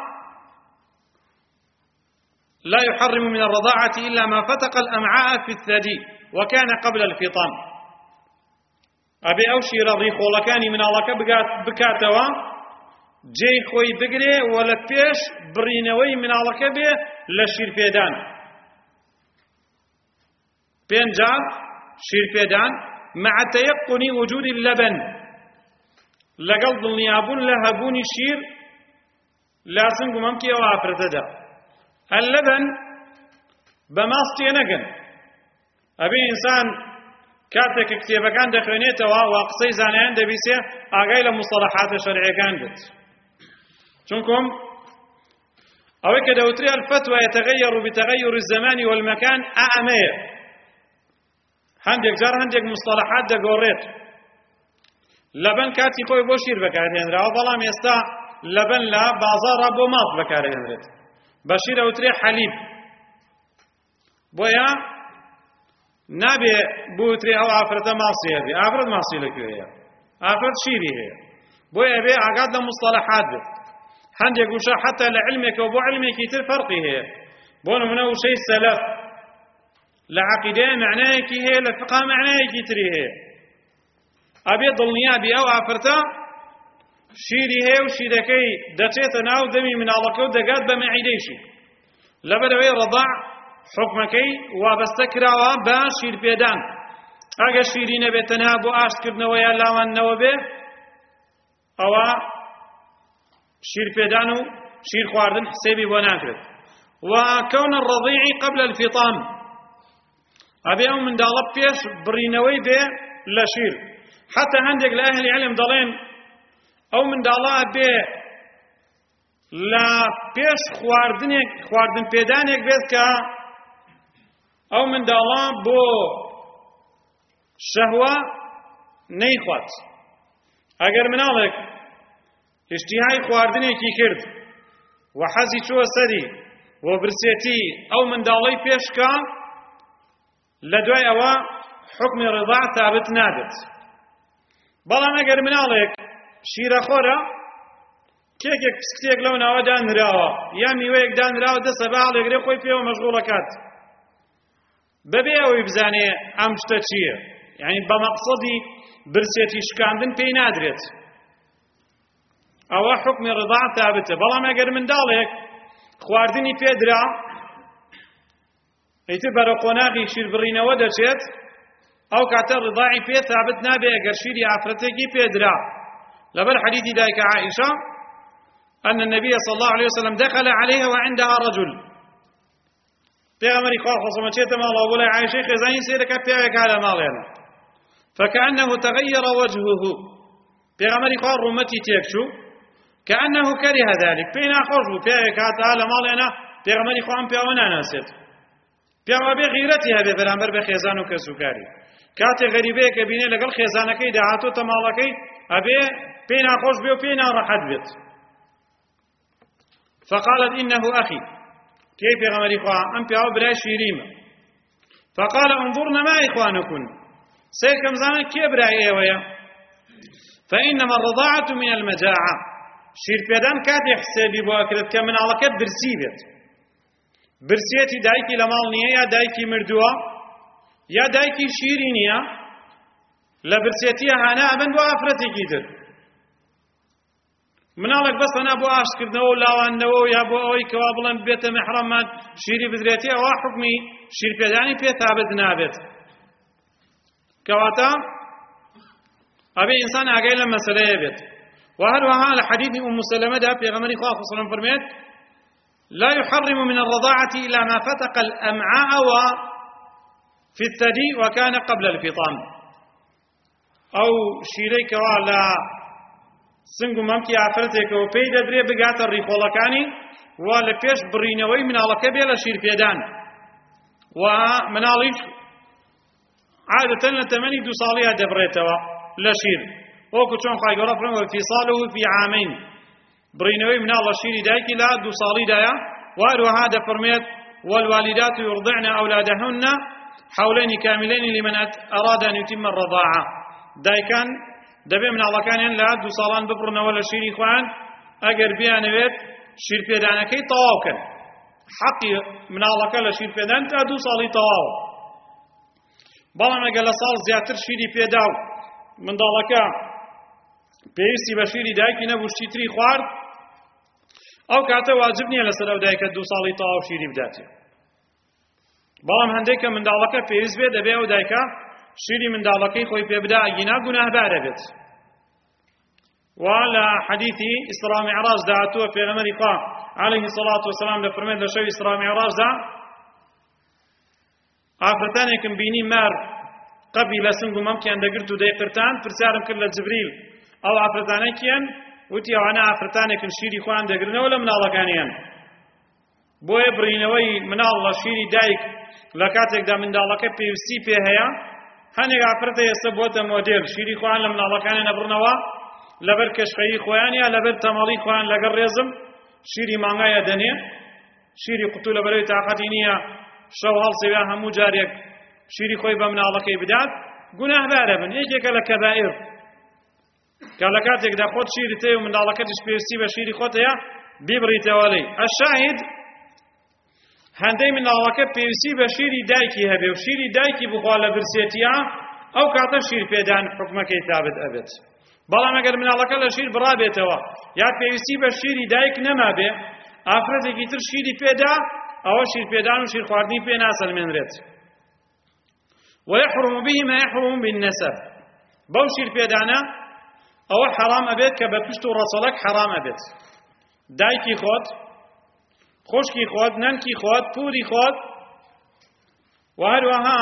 لا يحرم من الرضاعة إلا ما فتق الأمعاء في الثدي وكان قبل الفطام أبي أوشي رضيخو لكاني من الله بكاتوا جي خوي بقري ولا بيش برينوي من الله كبه لشير فيدان پێنجا شیر پێدان مع تيقن وجود اللبن لەگەڵ دڵنیابوون لە هەبوونی شیر لا سنگ و مەمکی ئەو ئافرەتەدا اللبن بە ماس تێ نەگەن ئەبێ ئینسان کاتێک کتێبەکان دەخوێنێتەوە وا قسەی زانایان دەبیستێ ئاگای لە مصطلحاتە شەرعیەکان بێت چونکم ئەوەی کە دەوترێ الفتوى يتغير بتغير الزمان والمكان ئەمەیە هەندێک جار هەندێک مصطلحات دەگۆڕێت لەبەن کاتی خۆی بۆ شیر بەکارهێنراوە بەڵام ئێستا لەبەن لە بازاڕە بۆ ماڵ بەکارهێنرێت بە شیر ئەوترێ حەلیب بۆیە نابێ بوترێ ئەو ئافرەتە ماسی هەبێ ئافرەت ماسی لەکوێ هەیە ئافرەت شیری هەیە بۆیە بێ ئاگات لە مصطلحات بێت هەندێک وشە حتا لە علمێکەوە بۆ علمێکی تر فەرقی هەیە بۆ نمونە وشەی سەلەف لە عەقیدەیە معنایەکی هەیە لە فقه معنایەکی تری هەیە ئەبێ دڵنیابی ئەو ئافرەتە شیری هەیە و شیرەکەی دەچێتە ناو دەمی مناڵەکە و دەگات بە مەعیدەیشی لەبەرەوەی ڕەضاع حکمەکەی وابەستە کراوە بە شیرپێدان ئەگە شیری نەبێت تەنها بۆ ئاشتکردنەوە یا لاواننەوە بێ ئەوە شیرپێدان و شیر خواردن حسێبی بۆ ناکرێت وكون الرضيع قبل الفطام ئەبێ ئەو منداڵە پێش بڕینەوەی بێ لە شیر حتى هەندێک لە ئەهلی علم دەڵێن ئەو منداڵە بێ لە پێش خواردن پێدانێک بێت کە ئەو منداڵە بۆ شەهوە نەیخوات ئەگەر مناڵێک اشتیهای خواردنێکی کرد و حەزی چووە سەری و برسێتی ئەو منداڵەی پێشکە لە دوای ئەوە حکمی ڕضاع ثابت نابێت بەڵام ئەگەر مناڵێک شیرەخۆرە کێکێک پسکتێک لەو ناوە دانراوە یا میوەیەک دانراوە دەسە باڵێگرێ خۆی پێوە مەشغوڵەکات بەبێ ئەوەی بزانێ ئەم شتە چییە یعنی بە مەقسەدی برسێتی شکاندن پێی نادرێت ئەوە حکمی ڕضاع ثابتە بەڵام ئەگەر منداڵێک خواردنی پێدرا ئیتر بەرە قۆناغی شیربڕینەوە دەچێت ئەو کاتە ڕضاعی پێ ثابت نابێ ئەگەر شیری ئافرەتێکی پێدرا لەبەر حەدیثی دایکە عائشە أن النبي صلى الله عليه وسلم دخل عليها وعندها رجل پیغمبری خواه خصوصا چیتا مالا ولا عائشة خزاني سيرك پیغمبرك على مالنا فكأنه تغير وجهه پیغمبری خواه رومتي تيكشو كأنه كره ذلك بينا خوشو پیغمبرك على مالنا پیغمبری خواه پیغمبرنا ناسيت پیغمبر غیرتی هبه برانبر بخزان و کسوکاری کاتی غریبه که بینه لگل خزانکی دعاتو تمالکی ابه پینا خوش بی و پینا راحت بید فقالت إنه أخي كيف يا غمري إخوان أم بيعو بلا شيريمة فقال انظرنا ما إخوانكن سيكم زمان كيف رأيه ويا فإنما الرضاعة من المجاعة شير بيدان كاد يحسابي بواكرت كمن على كد برسيبت برسيتي دايكي لمالنية يا دايكي مردوة يا دايكي شيرينية لبرسيتي هانا أبن وافرتي كيتر مناڵێک بەسەنا بۆ ئاشکردنەوە و لاوانەوە و یا بۆ ئەوەی کەوا بڵێن بێتە مەحرەممان شیری بدرێتی ئەوە حکمی شیرپێدانی پێ ثابت نابێت کەواتە ئەبێ ئینسان ئاگای لەم مەسەلەیە بێت و هەروەها لە حەدیثی ئوم سەلەمەدا پێغەمبەری خوا صلی الله علیه و سلم فەرمێت لا يحرم من الرضاعة إلا ما فتق الأمعاء في الثدي وكان قبل الفطام أو شیرەی کەوا لە سنگ و مەمکی ئافرەتێکەوە پێی دەدرێ بگاتە ڕیخۆڵەکانی و لە پێش بڕینەوەی مناڵەکە بێ لە شیرپێدان و مناڵیش عادەتەن لە تەمەنی 2 ساڵیە دەبڕێتەوە لە شیر وەکو چۆن خوای گەورە فەرمووە وفیصاله في عامین بڕینەوەی مناڵ لە شیری دایکی لە 2 ساڵیدایە و هەروەها دەفەرمێت والوالدات يرضعن أولادهن حولين كاملين لمن أراد أن يتم الرضاعة دایکان دەبێ مناڵەکانیان لە 2 ساڵان ببڕنەوە لە شیری خۆیان ئەگەر بیانەوێت شیرپێدانەکەی تەواوکەن حەقی مناڵەکە لە شیرپێدان تا 2 ساڵی تەواوە بەڵام ئەگەر لە ساڵ زیاتر شیری پێدا و منداڵەکە پێویستی بە شیری دایکی نەبوو شتی تری خوارد ئەو کاتە واجب نییە لەسەر ئەو دایکە 2 ساڵی تەواو شیری بداتێ بەڵام هەندێکە منداڵەکە پێویست بێت دەبێ ئەو دایکە شیری منداڵەکەی خۆی پێ بدا ئەگینا گوناهبارە بێت. وعلى حديث إسراء معراج دعتوه في غمر قام عليه الصلاة والسلام لفرميد لشو إسراء معراج دع عفرتاني كم بيني مار قبل لسنقو ممكن أن دقرتو دي قرتان فرسارم كل جبريل أو عفرتاني كيان وتي أنا عفرتاني كن شيري خوان دقرنا ولا من الله كانيان بو يبرينوي من الله شيري دايك لكاتك دا من دالك بيوسي فيها هنيك عفرته يسبوت موديل شيري خوان لمن الله كانيان برنوا لبر کشخی خوانی یا لبر تمالی خوان لگر رزم شیری مانگای دنیا شیری قطول برای طاقتی نیا شو هل سویا همو جاریک شیری خوی بمن علاقه بدات گناه باره بن یکی کل کبائر کلکات یک دخوت شیری تیو من علاقتش پیوستی به شیری خود یا بیبری توالی الشاهد هندی من علاقه پیوستی به شیری دایکی هبه و شیری دایکی بخوال برسیتیا او کاتر شیر پیدان حکمه کی ثابت ابد. بەڵام ئەگەر مناڵەکە لە شیر بڕابێتەوە یا پێویستی بە شیری دایک نەمابێ ئافرەتێکی تر شیری پێدا ئەوە شیر پێدان و شیر خواردنی پێ ناسەلمێنرێت. ويحرم به ما يحرم بالنسب بەو شیر پێدانە ئەوە حەرام ئەبێت کە بە پشت و ڕەسەڵک حەرام ئەبێت. دایکی خۆت، خوشکی خۆت، نەنکی خۆت، پووری خۆت و هەروەها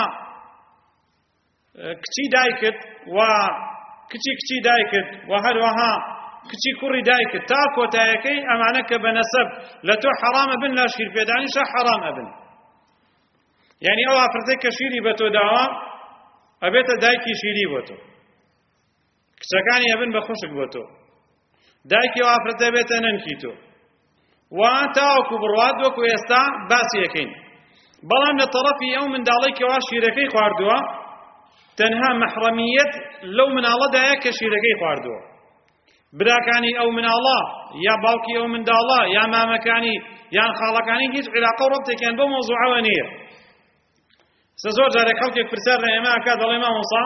کچی دایکت و کچی دایکت و هەروەها کچی کوڕی دایکت تا کۆتایەکەی ئەمانە کە بە نەسەب لە تۆ حەرامە بن لە شیر پێدانیشە حەرام ئەبن. یعنی ئەو ئافرەتەی کە شیری بە تۆ داوە ئەبێتە دایکی شیری بۆ تۆ، کچەکانی ئەبن بە خوشک بۆ تۆ، دایکی ئەو ئافرەتە بێتە نەنکی تۆ و تاوەکو بڕوات وەکو ئێستا باسی یەکەین. بەڵام لە تەڕەفی ئەو منداڵەی کەوا شیرەکەی خواردووە تەنها مەحرەمیەت لەو مناڵەدایە کە شیرەکەی خواردووە. براکانی ئەو مناڵە یا باوکی ئەو منداڵە یا مامەکانی یان خاڵەکانی هیچ عیلاقە و ڕەبتێکیان بۆ مۆزوعەوە نییە. زۆر جارێک خەڵکێک پرسیار لە ئێمە ئەکات دەڵێ مامۆستا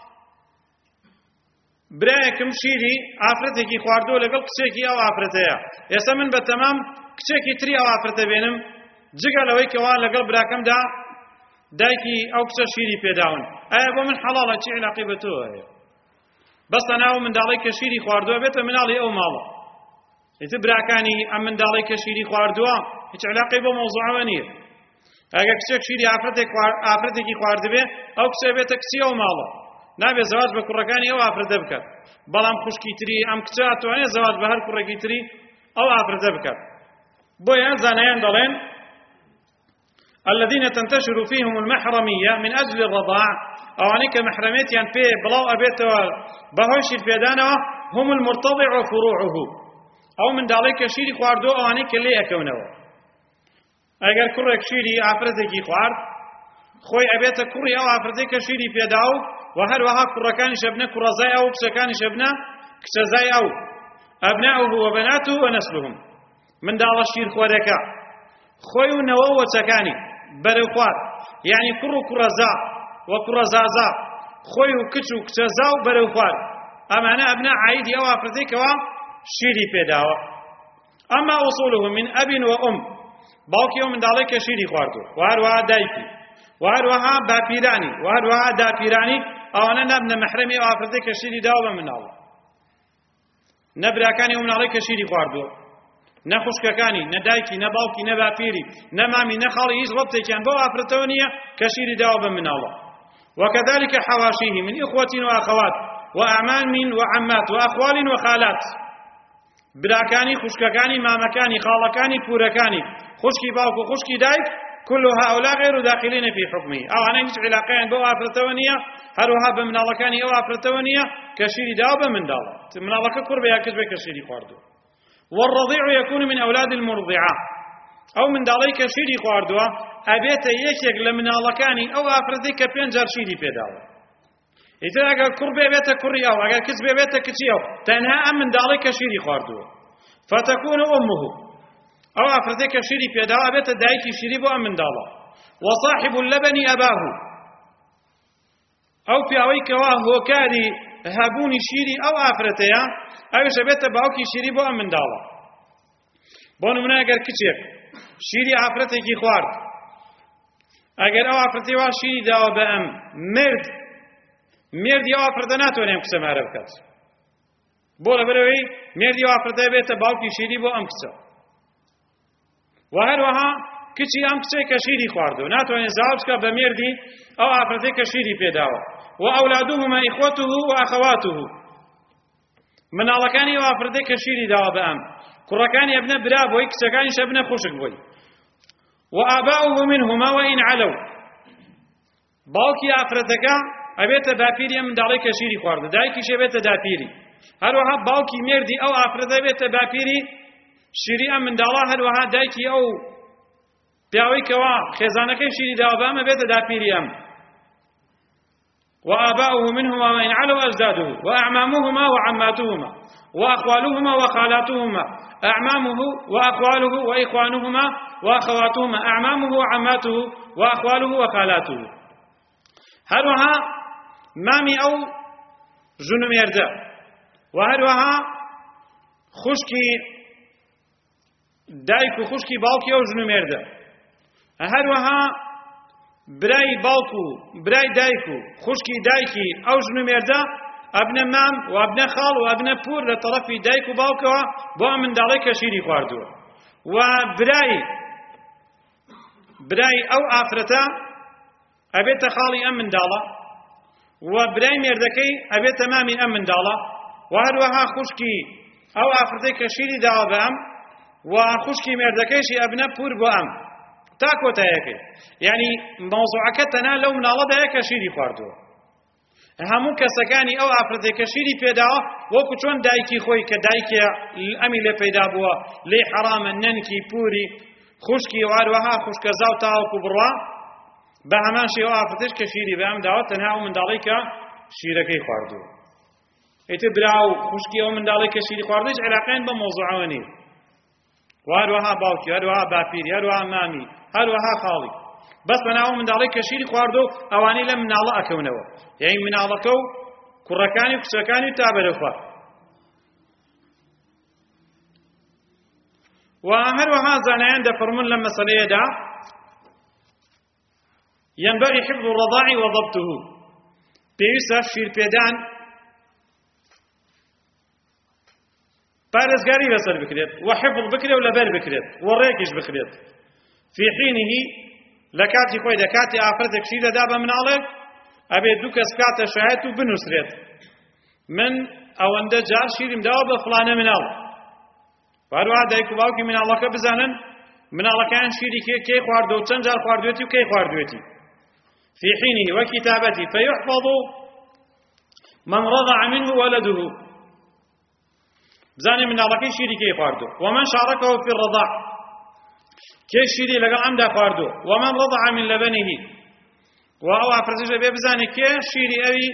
برایەکم شیری ئافرەتێکی خواردووە لەگەڵ کچێکی ئەو ئافرەتەیە، ئێستا من بە تەمام کچێکی تری ئەو ئافرەتە بێنم جگە لەوەی کەوا لەگەڵ براکەمدا دایکی ئەو کچە شیری پێداون، ئایا بۆ من حەڵاڵە چی عیلاقی بە تۆ هەیە؟ بەستە ناو منداڵی کە شیری خواردووە بێتە مناڵی ئەو ماڵە. ئیتر براکانی ئەم منداڵی کە شیری خواردووە هیچ عیلاقی بۆ مۆزوعەوە نییە. ئەگەر کچێک شیری ئافرەتێکی خواردبێ ئەو کچە بێتە کچی ئەو ماڵە، نابێت زەواج بە کوڕەکانی ئەو ئافرەتە بکات. بەڵام خوشکی تری ئەم کچە ئەتوانێت زەواج بە هەر کوڕێکی تری ئەو ئافرەتە بکات. بۆیە زانایان دەڵێن الذين تنتشر فيهم المحرمية من أجل الرضاع أواني كمحرميتيان في بلاو أبيتوا بهوش الفيدانة هم المرتضع وفروعه أو من داليك شيري خواردو أواني كلي أكونوا أجر كرك شيري عفرتك خوارد خوي أبيت كري أو عفرتك شيري فيداو وهر وها كركان شبنا كرزاي أو كشكان شبنا كشزاي أو أبناؤه وبناته ونسلهم من دال الشير خواركا خوي ونوو وشكاني بريخوار يعني كرو كرزا وكرزازا خوي وكتشو كتزا وبريخوار أما أنا أبناء عيدي أو أفرتك شيري بيداوا أما أصولهم من أب وأم باوكي من دالك شيري خواردو وهروها دايكي وهروها باپيراني وهروها داپيراني أو أنا نبن محرمي أو أفرتك شيري داوا من الله نبراكاني ومن عليك شيري خواردو نخوشككاني ندايكي نباوكي نباپيري نمامي نخالي هيج ربطيكيان بو أفرتونية كشيري داوا من الله وكذلك حواشيه من إخوة وأخوات وأعمام وعمات وأخوال وخالات براكاني خشككاني مامكاني خالكاني بوركاني خشكي باوكو خشكي دايك كل هؤلاء غير داخلين في حكمه أو أنا هيج علاقين بو أفرتونية هروها بمن الله كاني أو أفرتونية كشيري داوا من الله من الله كقرب يا كذب كشيري خواردو والرضيع يكون من أولاد المرضعة أو من داليك شيري خواردوا أبيت يكيك لمن الله كاني أو أفرتك بينجر شيري بيداوا إذا أجا كرب أبيت كري أو أجا كذب أبيت كتي أو تنها من داليك شيري خواردوا فتكون أمه أو أفرتك شيري بيداوا أبيت دايك شيري بو من دالا وصاحب اللبن أباه أو في أويك وهو كاري هابوني شيري أو أفرتيا أو شبيت باوكي شيري بو من دالا بونو منا أجر كتير شيري أفرتكي خوارد ئەگەر ئەو ئافرەتەی وا شیری داوە بە ئەم مێردی ئەو ئافرەتە ناتوانێ ئەم کچە مارە بکات، بۆ لەبەرەوەی مێردی ئەو ئافرەتە بێتە باوکی شیری بۆ ئەم کچە. و هەروەها کچی ئەم کچەی کە شیری خواردووە ناتوانێت زاوج بکات بە مێردی ئەو ئافرەتەی کە شیری پێداوە. و ئەولادوهما ئیخوەته و ئەخەواتوه، مناڵەکانی ئەو ئافرەتەی کە شیری داوە بە ئەم کوڕەکانی ئەبنە برا بۆی، کچەکانیش ئەبنە خوشک بۆی. و ئاباؤه منهما وئین علەو، باوکی ئافرەتەکە ئەبێتە داپیری ئەم منداڵەی کە شیری خواردووە، دایکیش ئەبێتە داپیری. هەروەها باوکی مێردی ئەو ئافرەتە بێتە داپیری شیری ئەم منداڵە، هەروەها دایکی ئەو پیاوەی کەوا خێزانەکەی شیری داوە بە ئەمە بێتە داپیری ئەم. وآباؤه منهما وإن علوا أجداده وأعمامهما وعماتهما وأخوالهما وخالاتهما، أعمامه وأخواله وإخوانهما وأخواتهما، أعمامه وعماته وأخواله وخالاته. هروها مامي أو جنم يرجع، وهروها خشكي دايك وخشكي باوكي أو جنم يرجع، هروها برای باوکو برای دایکو خوشکی دایکی ئەو ژن و مێردە ئەبنە مام و ئەبنە خاڵ و ئەبنە پور لە تەرەفی دایک و باوکەوە بۆ ئەم منداڵەی کە شیری خواردووە. و برای ئەو ئافرەتە ئەبێتە خاڵی ئەم منداڵە، و برای مێردەکەی ئەبێتە مامی ئەم منداڵە. و هەروەها خوشکی ئەو ئافرەتەی کە شیری داوە بە ئەم و خوشکی مێردەکەیشی ئەبنە پور بۆ ئەم تا کۆتایەکەی. یعنی مەوزوعەکە تەنها لەو مناڵەدایە کە شیری خواردووە. هەموو کەسەکانی ئەو ئافرەتەی کە شیری پێداوە وەکو چۆن دایکی خۆی کە دایکی ئەمی لێ پەیدا بووە لێ حەرامە، نەنکی پوری خوشکی و هەروەها خوشکە زاو تاوەکو بڕوا، بە هەمان شێوە ئەو ئافرەتەش کە شیری بە ئەم داوە تەنها ئەو منداڵەی کە شیرەکەی خواردووە. ئیتر برا و خوشکی ئەو منداڵەی کە شیری خواردوویش علاقەیان بە مەوزوعەوە نییە. هەروەها باوکی، هەروەها باپیری، هەروەها مامی، هەروەها خاڵی، بەس بەناو منداڵەی کە شیری خواردووە ئەوانەی لە مناڵە ئەکەونەوە، یعنی مناڵەکە و کوڕەکانی و کچەکانی و تا بەرەخوا. و هەروەها زانایان دەفەرمون لەم مەسەلەیەدا ينبغي حفظ الرضاع وضبطه، پێویستە شیرپێدان پارێزگاری بەسەر بکرێت و حفظ بکرێت و لەبەر بکرێت و ڕێکیش بکرێت في حینه لە کاتی خۆی لە کاتی ئافرەتێک شیر دەدا بە مناڵێک ئەبێت دوو کەس کاتە شایەت و بنووسرێت من ئەوەندە جار شیرم داوە بە فڵانە مناڵ، هەروەها دایک و باوکی مناڵەکە بزانن مناڵەکەیان شیری کێ خواردووە و چەند جار خواردوێتی و کەی خواردوێتی. في حینه وكتابته فيحفظ من رضع منه ولده، بزانێ مناڵەکەی شیری کێی خواردووە ومن شاركه في الرضاع، کێ شیری لەگەڵ ئەمدا خواردووە ومن رضع من لبنه، و ئەو ئافرەتەش بێ بزانێ کێ شیری ئەوی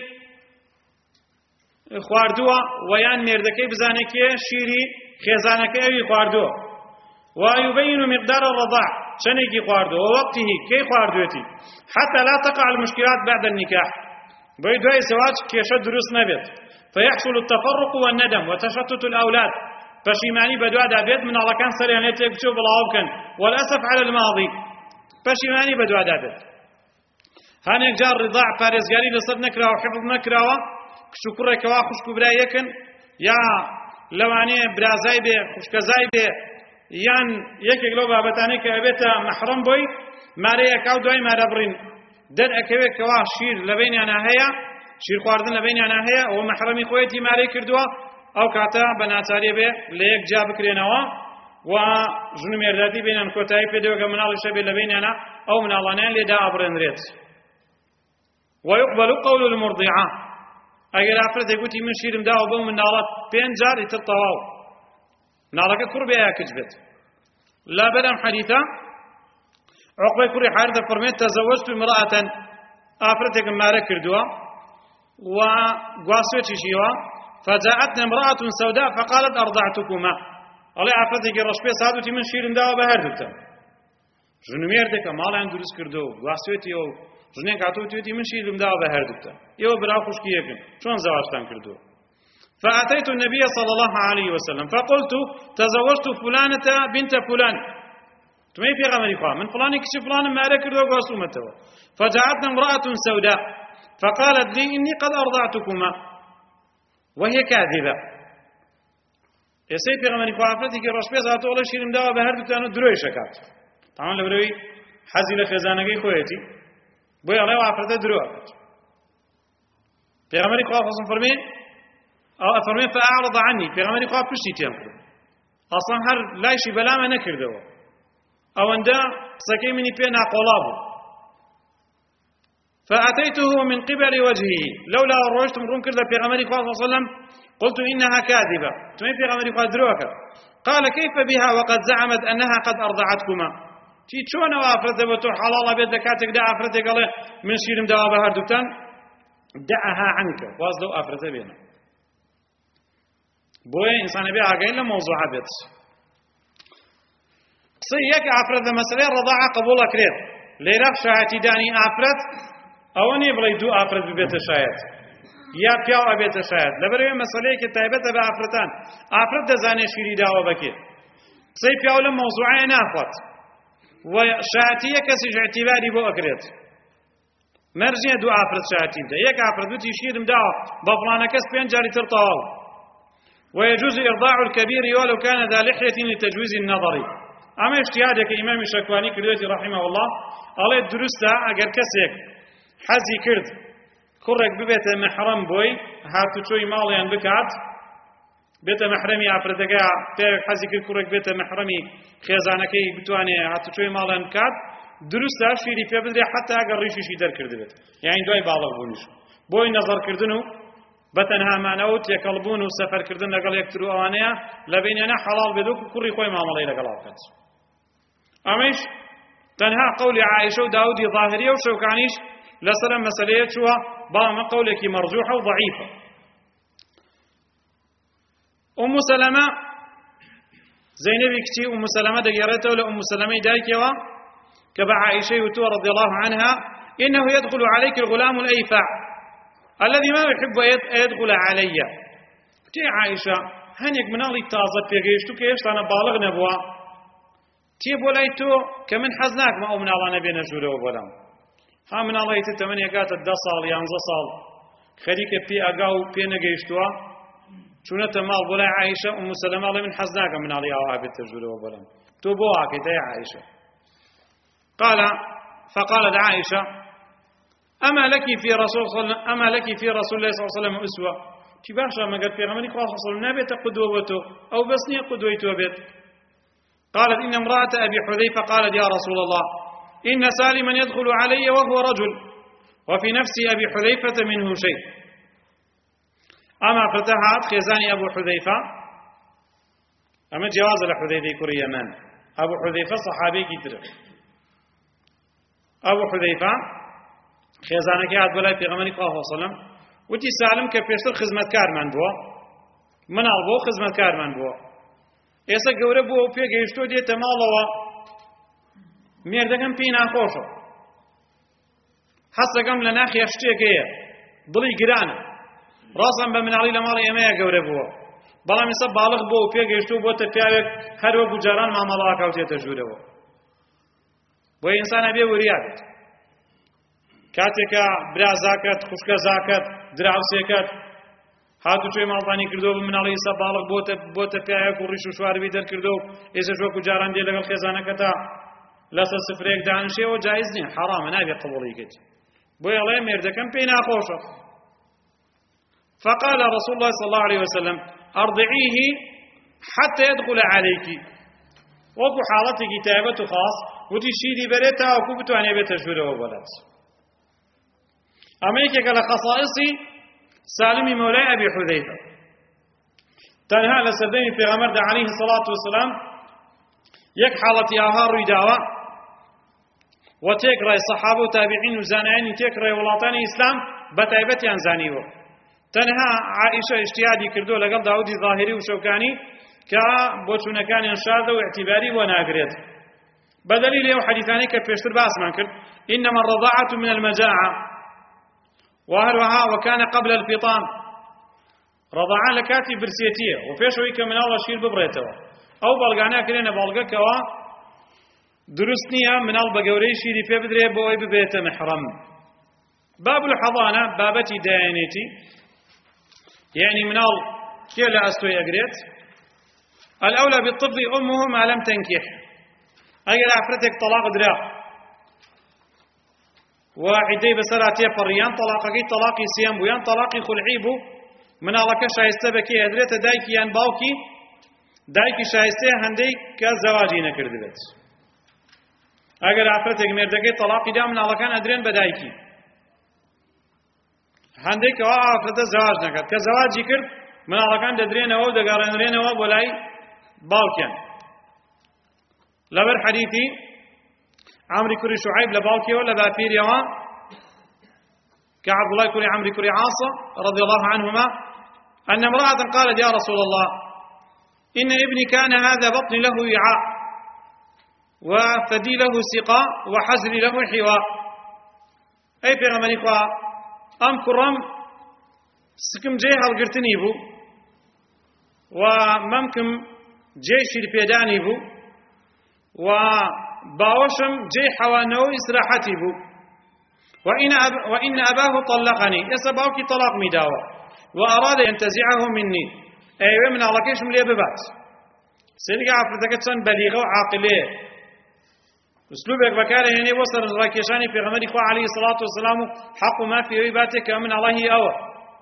خواردووە و یان مێردەکەی بزانێ کێ شیری خێزانەکەی ئەوی خواردووە. ويبين مقدار الرضاع چنێکی خواردووە ووقته کێی خواردوێتی حتى لا تقع المشكلات بعد النكاح، بۆی دوای زەواج کێشە دروست نەبێت. فيحصل التفرق والندم وتشتت الأولاد، پەشیمانی بەدوادا بێت مناڵەکان سەریان لێ تێک بچێ و بڵاو بکەن، والأسف على الماضي پەشیمانی بەدوادا بێت. هەنێک جار ڕضاع پارێزگاری لەسەر نەکراوە حفظ نەکراوە، کچ و کوڕێکەوە خوشک و برا یەکن، یا لەوانەیە برازای بێ خوشکەزای بێ، یان یەکێک لەو بابەتانەی کە ئەبێتە مەحرەم بۆی مارەیەکا و دوای مارە بڕین دەرئەکەوێت کەوا شیر لە بینیانە هەیە، شیر خواردن لە بینیانە هەیە، ئەوە مەحرەمی خۆیەتی مارەی کردووە، ئەو کاتە بە ناچاری بێ لە یەک جا بکرێنەوە و ژن و مێرداتی بینیان کۆتایی پێدەوە کە مناڵیشە بێت لە بینیانە ئەو مناڵانیان لێدا ئەبڕێنرێت. ويقبل قول المرضعة، ئەگەر ئافرەتێک گوتی من شیرم داوە بەو مناڵە 5 جار ئیتر تەواو، مناڵەکە کوڕ بێ یا کچ بێت. لا بەرەم حەدیثە عقبەی کوڕی حارث دەفەرمێت تەزەوەجت امرأة، ئافرەتێکم مارە کردووە و گواسوێتیشیوە، فجاءتني امرأة سوداء فقالت أرضعتكما، ئەڵێ ئافرەتێکی ڕەشپێ سادوتی من شیرم داوە بە هەردووتان. ژن و مێردێکە ماڵیان دروست کردو و گواسوێتیەوە و ژنێک هاتووتی من شیرم داوە بە هەردووتان، ئێوە برا خوشکی یەکن، چۆن زەواجتان کردووە؟ فأتيت النبي صلى الله عليه وسلم فقلت تزوجت فلانة بنت فلان، تمي في غمر إخوة من فلان كشف فلان ما ركض وقاسومته فجاءتنا امرأة سوداء فقالت لي إني قد أرضعتكما وهي كاذبة يسي في غمر إخوة عفرتك رشبيز هاتولا شيرم داوا بهردو تانو دروي شكات طبعا لبروي حزي لخزانقي خويتي بوي الله عفرته دروا في غمر إخوة فصل فرمين فأعرض عني في غمر إخوة بشتي تيامكو أصلا هر لايشي بلا ما نكردو أوندا سكي مني بينا قلابو فأتيته من قبل وجهه لولا رجت مرون كرد في غمر إخوة صلى الله عليه وسلم قلت إنها كاذبة تمي في غمر إخوة دروك قال كيف بها وقد زعمت أنها قد أرضعتكما تي شون وافرت بتو حلال بيت دكاتك دع أفرتك الله من شيرم دواب هردوتان دعها عنك واصلوا أفرت بينا بوي إنسان بيها قايل موضوع بيت صيك أفرت مسألة رضاعة قبول أكريت ليرف شاهتي داني أفرت أوني بلي دو أفرت ببيت الشاهد يا بياو أبيت الشاهد لبروي مسألة كتابة بأفرتان أفرت دزاني شيري داوا بكير صي بياو لموضوعي نافت وشاهتية كسج اعتباري بو أكريت مرجع دو أفرت شاهتي بدا يك أفرت بتي شيرم داوا بفلانا كس بين جاري ترطاو ويجوز إرضاع الكبير ولو كان ذا لحية لتجويز النظر أما اجتهادك إمام الشكواني كردوتي رحمه الله الله الدرسة أجر كسيك حزي كرد كرك ببيت محرم بوي هاتو شوي ماليان بكات بيت محرمي عفرتكا تيرك حزي كرك بيت محرمي خيزانكي بتواني هاتو شوي ماليان بكات درسة شيري في بدري حتى أجر ريشي شي در كرد بيت يعني دوي بالغ بونيش بوي نظر كردنو بتنها معنوت يكلبون وسفر كردن لقال يكترو أوانيا لبيننا حلال بدوك كوري خوي معاملة لقال أوقات أمش تنها قول عائشة وداودي ظاهرية وشوكانيش لسلام مسألة شوها بما قولك مرجوحة وضعيفة أم سلمة زينب كتي أم سلمة دقيرته ولا أم سلمة دايكوا كبع عائشة وتو رضي الله عنها إنه يدخل عليك الغلام الأيفع الذي ما يحب يدخل علي تي عائشة هنيك منالي تازة في جيشتو كيش أنا بالغ نبوا تي بولايتو كمن حزناك ما أمنا الله نبي نجوله وبلام ها من الله يتمنى قات 10 صال 11 صال خليك في أجاو في نجيشتوا شو نتمال بولا عائشة أم سلمة الله من حزناك من الله وعبد تجوله وبلام تبوها كده يا عائشة فقالت عائشة أما لك في رسول الله صلى الله عليه وسلم أسوة تباشا ما قد في غمرك وصل نبت قدوته أو بسني قدوته بيت قالت إن امرأة أبي حذيفة قالت يا رسول الله إن سالما يدخل علي وهو رجل وفي نفس أبي حذيفة منه شيء أما فتحت خزان أبو حذيفة أما جواز لحذيفة كري يمان أبو حذيفة صحابي كتير أبو حذيفة خزانك عاد بلاي في غمرك صلى الله عليه وسلم وتي سالم كبيشتر خدمت كار من بوا من أبو خدمت كار من بوا إيسا جورب بوا في جيشتو دي تمالوا مردكم فينا خوشو حتى قام لنا خيشتي كيه ضلي جيران راسا بمن علي لماري يميا جورب بوا بلا مسا بالغ بوا في جيشتو بوا تتعب هر وقت جيران ما ملاك أو تجوره بوا إنسان أبي وريات كاتك برا زاكت خوشك زاكت دراو سيكت هاتو شوي مالطاني كردو من علي سبالغ بوت پیایا کوریش شوار بی در کردو ایسا شو کو جاران دی لگل خزانه کتا لسه صفريك دانشي و جائز ني حرام نابي قبولي كت بو يلا مردكم بينا خوشه فقال رسول الله صلى الله عليه وسلم ارضعيه حتى يدخل عليك وكو حالتي كتابته خاص ودي شيدي بريتا وكوبتو اني بتجوره وبلد أمريكا كلا خصائصي سالمي مولاي أبي حذيفة تنها لسدني في غمرد عليه الصلاة والسلام يك حالتي آهار رداوة وتكرى الصحابة وتابعين وزانعين تكرى ولاتان إسلام بتايبتي عن زانيو تنها عائشة اجتهادي كردو لقل داودي ظاهري وشوكاني كبوتشونا كان ينشاذ واعتباري وناقريت بدليل يو حديثاني كبيشتر باس من كرد إنما الرضاعة من المجاعة وهروها وكان قبل الفطام رضعان لكاتي برسيتيه وفيشوي كمن الله شير ببريتوا أو بلغانا كلنا بلغكوا دروست نییە مناڵ بە گەورەی شیری پێ بدرێ بۆ ئەوەی ببێتە محرەم. باب الحەضانە بابەتی دایانێتی، یعنی مناڵ کێ لە ئەستۆی ئەگرێت؟ الأولى بالطفل أمه ما لم تنكح. أجل عفرتك طلاق درا وعدي بسراتي فريان طلاقي طلاقي سيام بويان طلاقي خلعي بو من الله كشايسته بكي أدريت دايكي يان باوكي دايكي شايسته هندي كزواجي نكردبت. أجل عفرتك مردكي طلاقي دا من الله كان أدرين بدايكي هندي كوا عفرته زواج نكرد كزواجي كرد من الله كان ددرين أو دقارنرين أو ولاي باوكيان. لبر حديثي عمرو كري شعيب لباوكي ولا بافير يوا كعبد الله كري عمرو كري عاصة رضي الله عنهما أن امرأة قالت يا رسول الله إن ابني كان هذا بطن له وعاء وفدي له سقاء وحزري له حواء. أي في غمريكا أم كرم سكم جيها القرتني بو وممكن جيش البيداني بو وباوشم جي حوانو إسراحتي بو وإن أباه طلقني يسباوك طلاق مداوة وأراد ينتزعه مني أيوة من الله كيش مليه ببات سيدك عفرتك تسن بليغة وعاقلية أسلوبك بكاره هنا وصل الراكيشاني في غمر إخوة عليه الصلاة والسلام حق ما في عباتك من الله أوى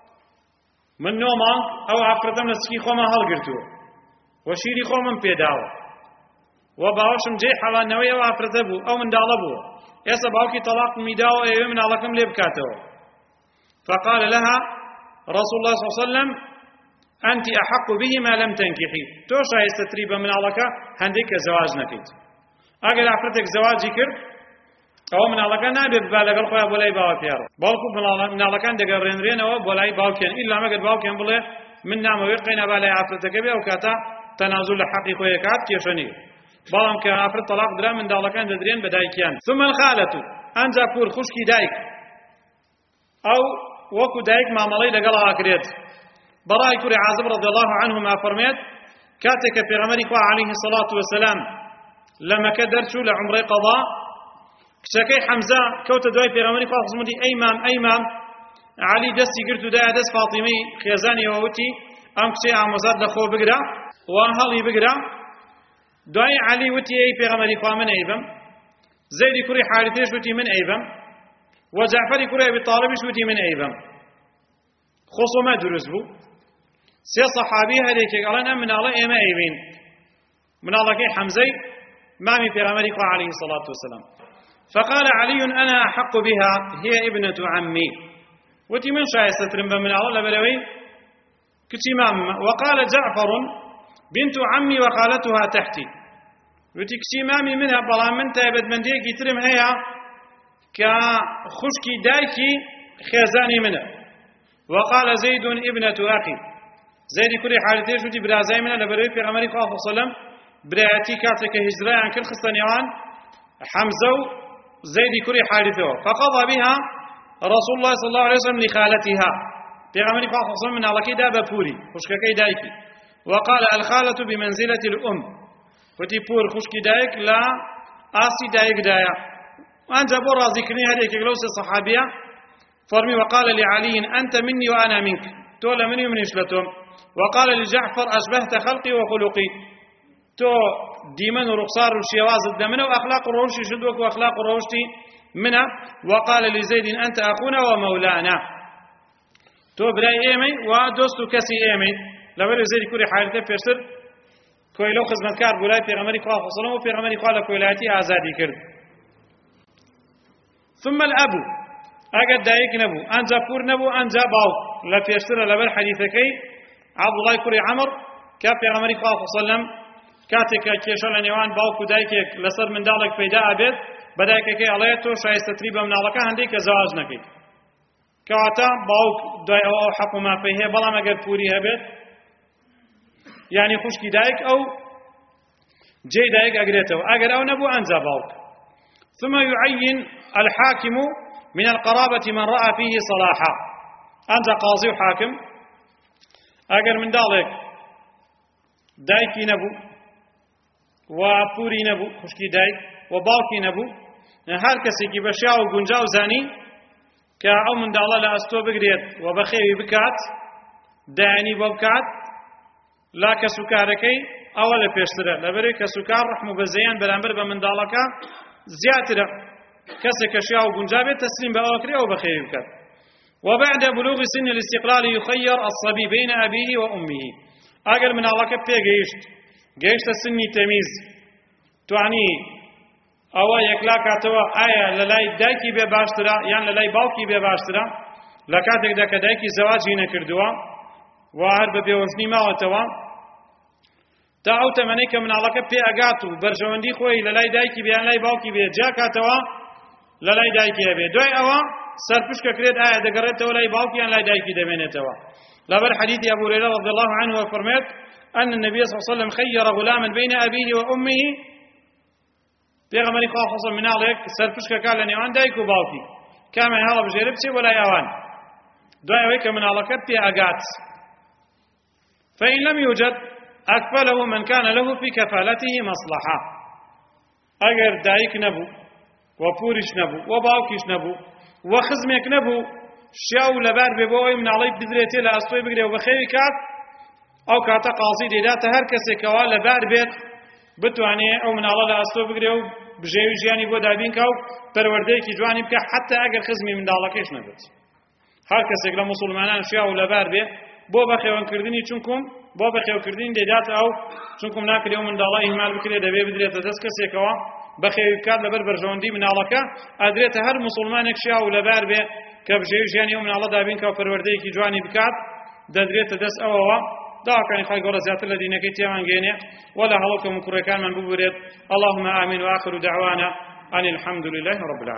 من نوما أو عفرتم نسكي خوما هل قرتوه وشيري خوما بيداوة وباوشم جي حوانوية وعفرتبو أو من دالبو يسا باوكي طلاق ميداو أيوة من علاكم ليبكاتو. فقال لها رسول الله صلى الله عليه وسلم أنت أحق به ما لم تنكحي توشا يستتريب من علاكا هنديك زواج نكيت أقل عفرتك زواجي كر أو من علاكا نابي ببالغ الخويا بولاي باوا فيارو بالكو من علاكا دقر رين أو بولاي باوكين إلا ما قد باوكين بولاي من نعم ويقين بالاي عفرتك بي أو كاتا تنازل حقي خويا كات كيشني بلام كافر طلاق درا من دالكان ددرين بدايكيان. ثم الخالة أنجا بور خشكي دايك أو وكو دايك مع مالي لقلها أكريت. براي كوري عازب رضي الله عنه ما فرميت كاتك في غمرك عليه الصلاة والسلام لما كدرتشو لعمري قضاء كشكي حمزة كوت دوي في غمرك وخصمتي أيمام علي دستي قلت دا دست فاطمي خيزاني ووتي أم كشي عمزاد لخو بقرا وهالي بقرا دعي علي وتي أي پیغمبري خوا من أيبم زيد كوري حارثيش وتي من أيبم وجعفر كوري أبي طالبش وتي من أيبم خصومة دروس بو سي صحابي هذيك قالنا من الله إما أيبين من الله كي حمزي مامي پیغمبري خوا عليه الصلاة والسلام. فقال علي أنا أحق بها هي ابنة عمي وتي من شايسترم من الله لبلوي كتي مام. وقال جعفر بنت عمي وخالتها تحتي وتكسي مامي منها بلا من تابد من ديكي ترم هيا كخشكي دايكي خيزاني منها. وقال زيد ابنة أخي زيد كل حالتين شوتي برازاي منها لبروي في غمري صلى الله عليه وسلم براتي كاتك هجرة عن كل خستانيوان حمزة زيد كل حالته فقضى بها رسول الله صلى الله عليه وسلم لخالتها في غمري صلى الله عليه وسلم من على كده بابوري خشكي دايكي. وقال الخالة بمنزلة الأم وتيبور خشكي دايك لا آسي دايك دايا وأنت بورا ذكرني هذيك جلوس الصحابية فرمي. وقال لعلي أنت مني وأنا منك تولى مني ومن إشلتهم. وقال لجعفر أشبهت خلقي وخلقي تو ديمن ورخصار وشيواز الدمن وأخلاق الروشي شدوك وأخلاق الروشتي منها. وقال لزيد أنت أخونا ومولانا تو براي إيمي ودوستو كسي إيمي لبر زيد كوري حالته فيرسر كويلو خدمتكار بولاي پیغمبري خدا صلی الله علیه و پیغمبري خدا کویلاتی آزادی کرد. ثم الاب اگر دایک نبو انجا پور نبو انجا باو لا فيرسر لبر حديثكي عبد الله كوري عمر كا پیغمبري خدا صلی الله علیه و سلم كاتك كيشل نيوان باو كدايك لسر من دالك پیدا ابد بدايك كي الله تو شايست تريبه من الله هندي كزواج نكي كاتا باو داي او حق ما فيه بلا ما قد پوري هبت يعني خشكي دايك أو جي دايك أقريته أقر أو نبو أنزا باوك. ثم يعين الحاكم من القرابة من رأى فيه صلاحا أنزا قاضي وحاكم أقر من دالك دايكي نبو وبوري نبو خشكي دايك و باوکی نەبوو هەر کەسێکی بە شیا و گونجاو زانی کە ئەو منداڵە لە ئەستۆ بگرێت و بە خێوی بکات دایانی بۆ بکات لا کەسوکارەکەی ئەوە لە پێشترە لەبەرەوەی کەسوکار ڕەحم و بەزەیان بەرامبەر بە منداڵەکە زیاترە کەسێک کە شیا و گونجا بێت تەسلیم بە ئەوە کرێ و بە خێوی بکات وبعد بلوغ سن الاستقلال يخير الصبي بين أبيه وأمه أجر من الله كبير جيشت سني تمييز تعني أو يكلاك توا آية للاي دايكي بباشترا يعني للاي باوكي بباشترا لكاتك داك دايكي زواجي نكردوا وهرب بيوزني ما وتوا تعو تمنيك من الله كبير أجاتو برجواندي خوي للاي دايكي بيان لاي باوكي بيجاك توا للاي دايكي بي دوي أوا سرپشک کرد آیه دگرت ولای باوکیان لای دایکی دمنتوا لبر حديث أبو هريرة رضي الله عنه وفرمت أن النبي صلى الله عليه وسلم خير غلاما بين أبيه وأمه پیغمبری خواه خصوصا من عليك سرپشک قال لني عن دايك وباوكي كما هلا بجرب شيء ولا يوان دعاء ويك من على كبتي أقات فإن لم يوجد أكفله من كان له في كفالته مصلحة أجر دايك نبو وبورش نبو وباوكيش نبو وخزمك نبو شاو لبار ببوي من علي بدريتي لا أستوي بقري وبخير كات أو كاتا قاصي ديدات هر كسي كوا لبار بيت بتواني أو من الله لا أستوي بقري وبجيو جياني بو دابين كاو پروردهي كي جواني بك حتى أجر خزمي من دالكيش نبت هر كسي كلا مسلمانان شاو لبار بي بو بخيوان كرديني چونكم بو بخيو كردين ديدات أو چونكم ناكل يوم من الله إهمال بكري دبي بدريت دس كسي كوا بخير كاد لبر برجوندي من الله كا أدريت هر مسلمانك شيا ولا باربه كبجيو جاني يوم من الله دابين كا پروردهي كي جواني بكات ددريت دس أووا دا كان خلق ولا زيات الذين كتيمان جيني ولا هلكم كركان من ببريت اللهم آمين وآخر دعوانا أن الحمد لله رب العالمين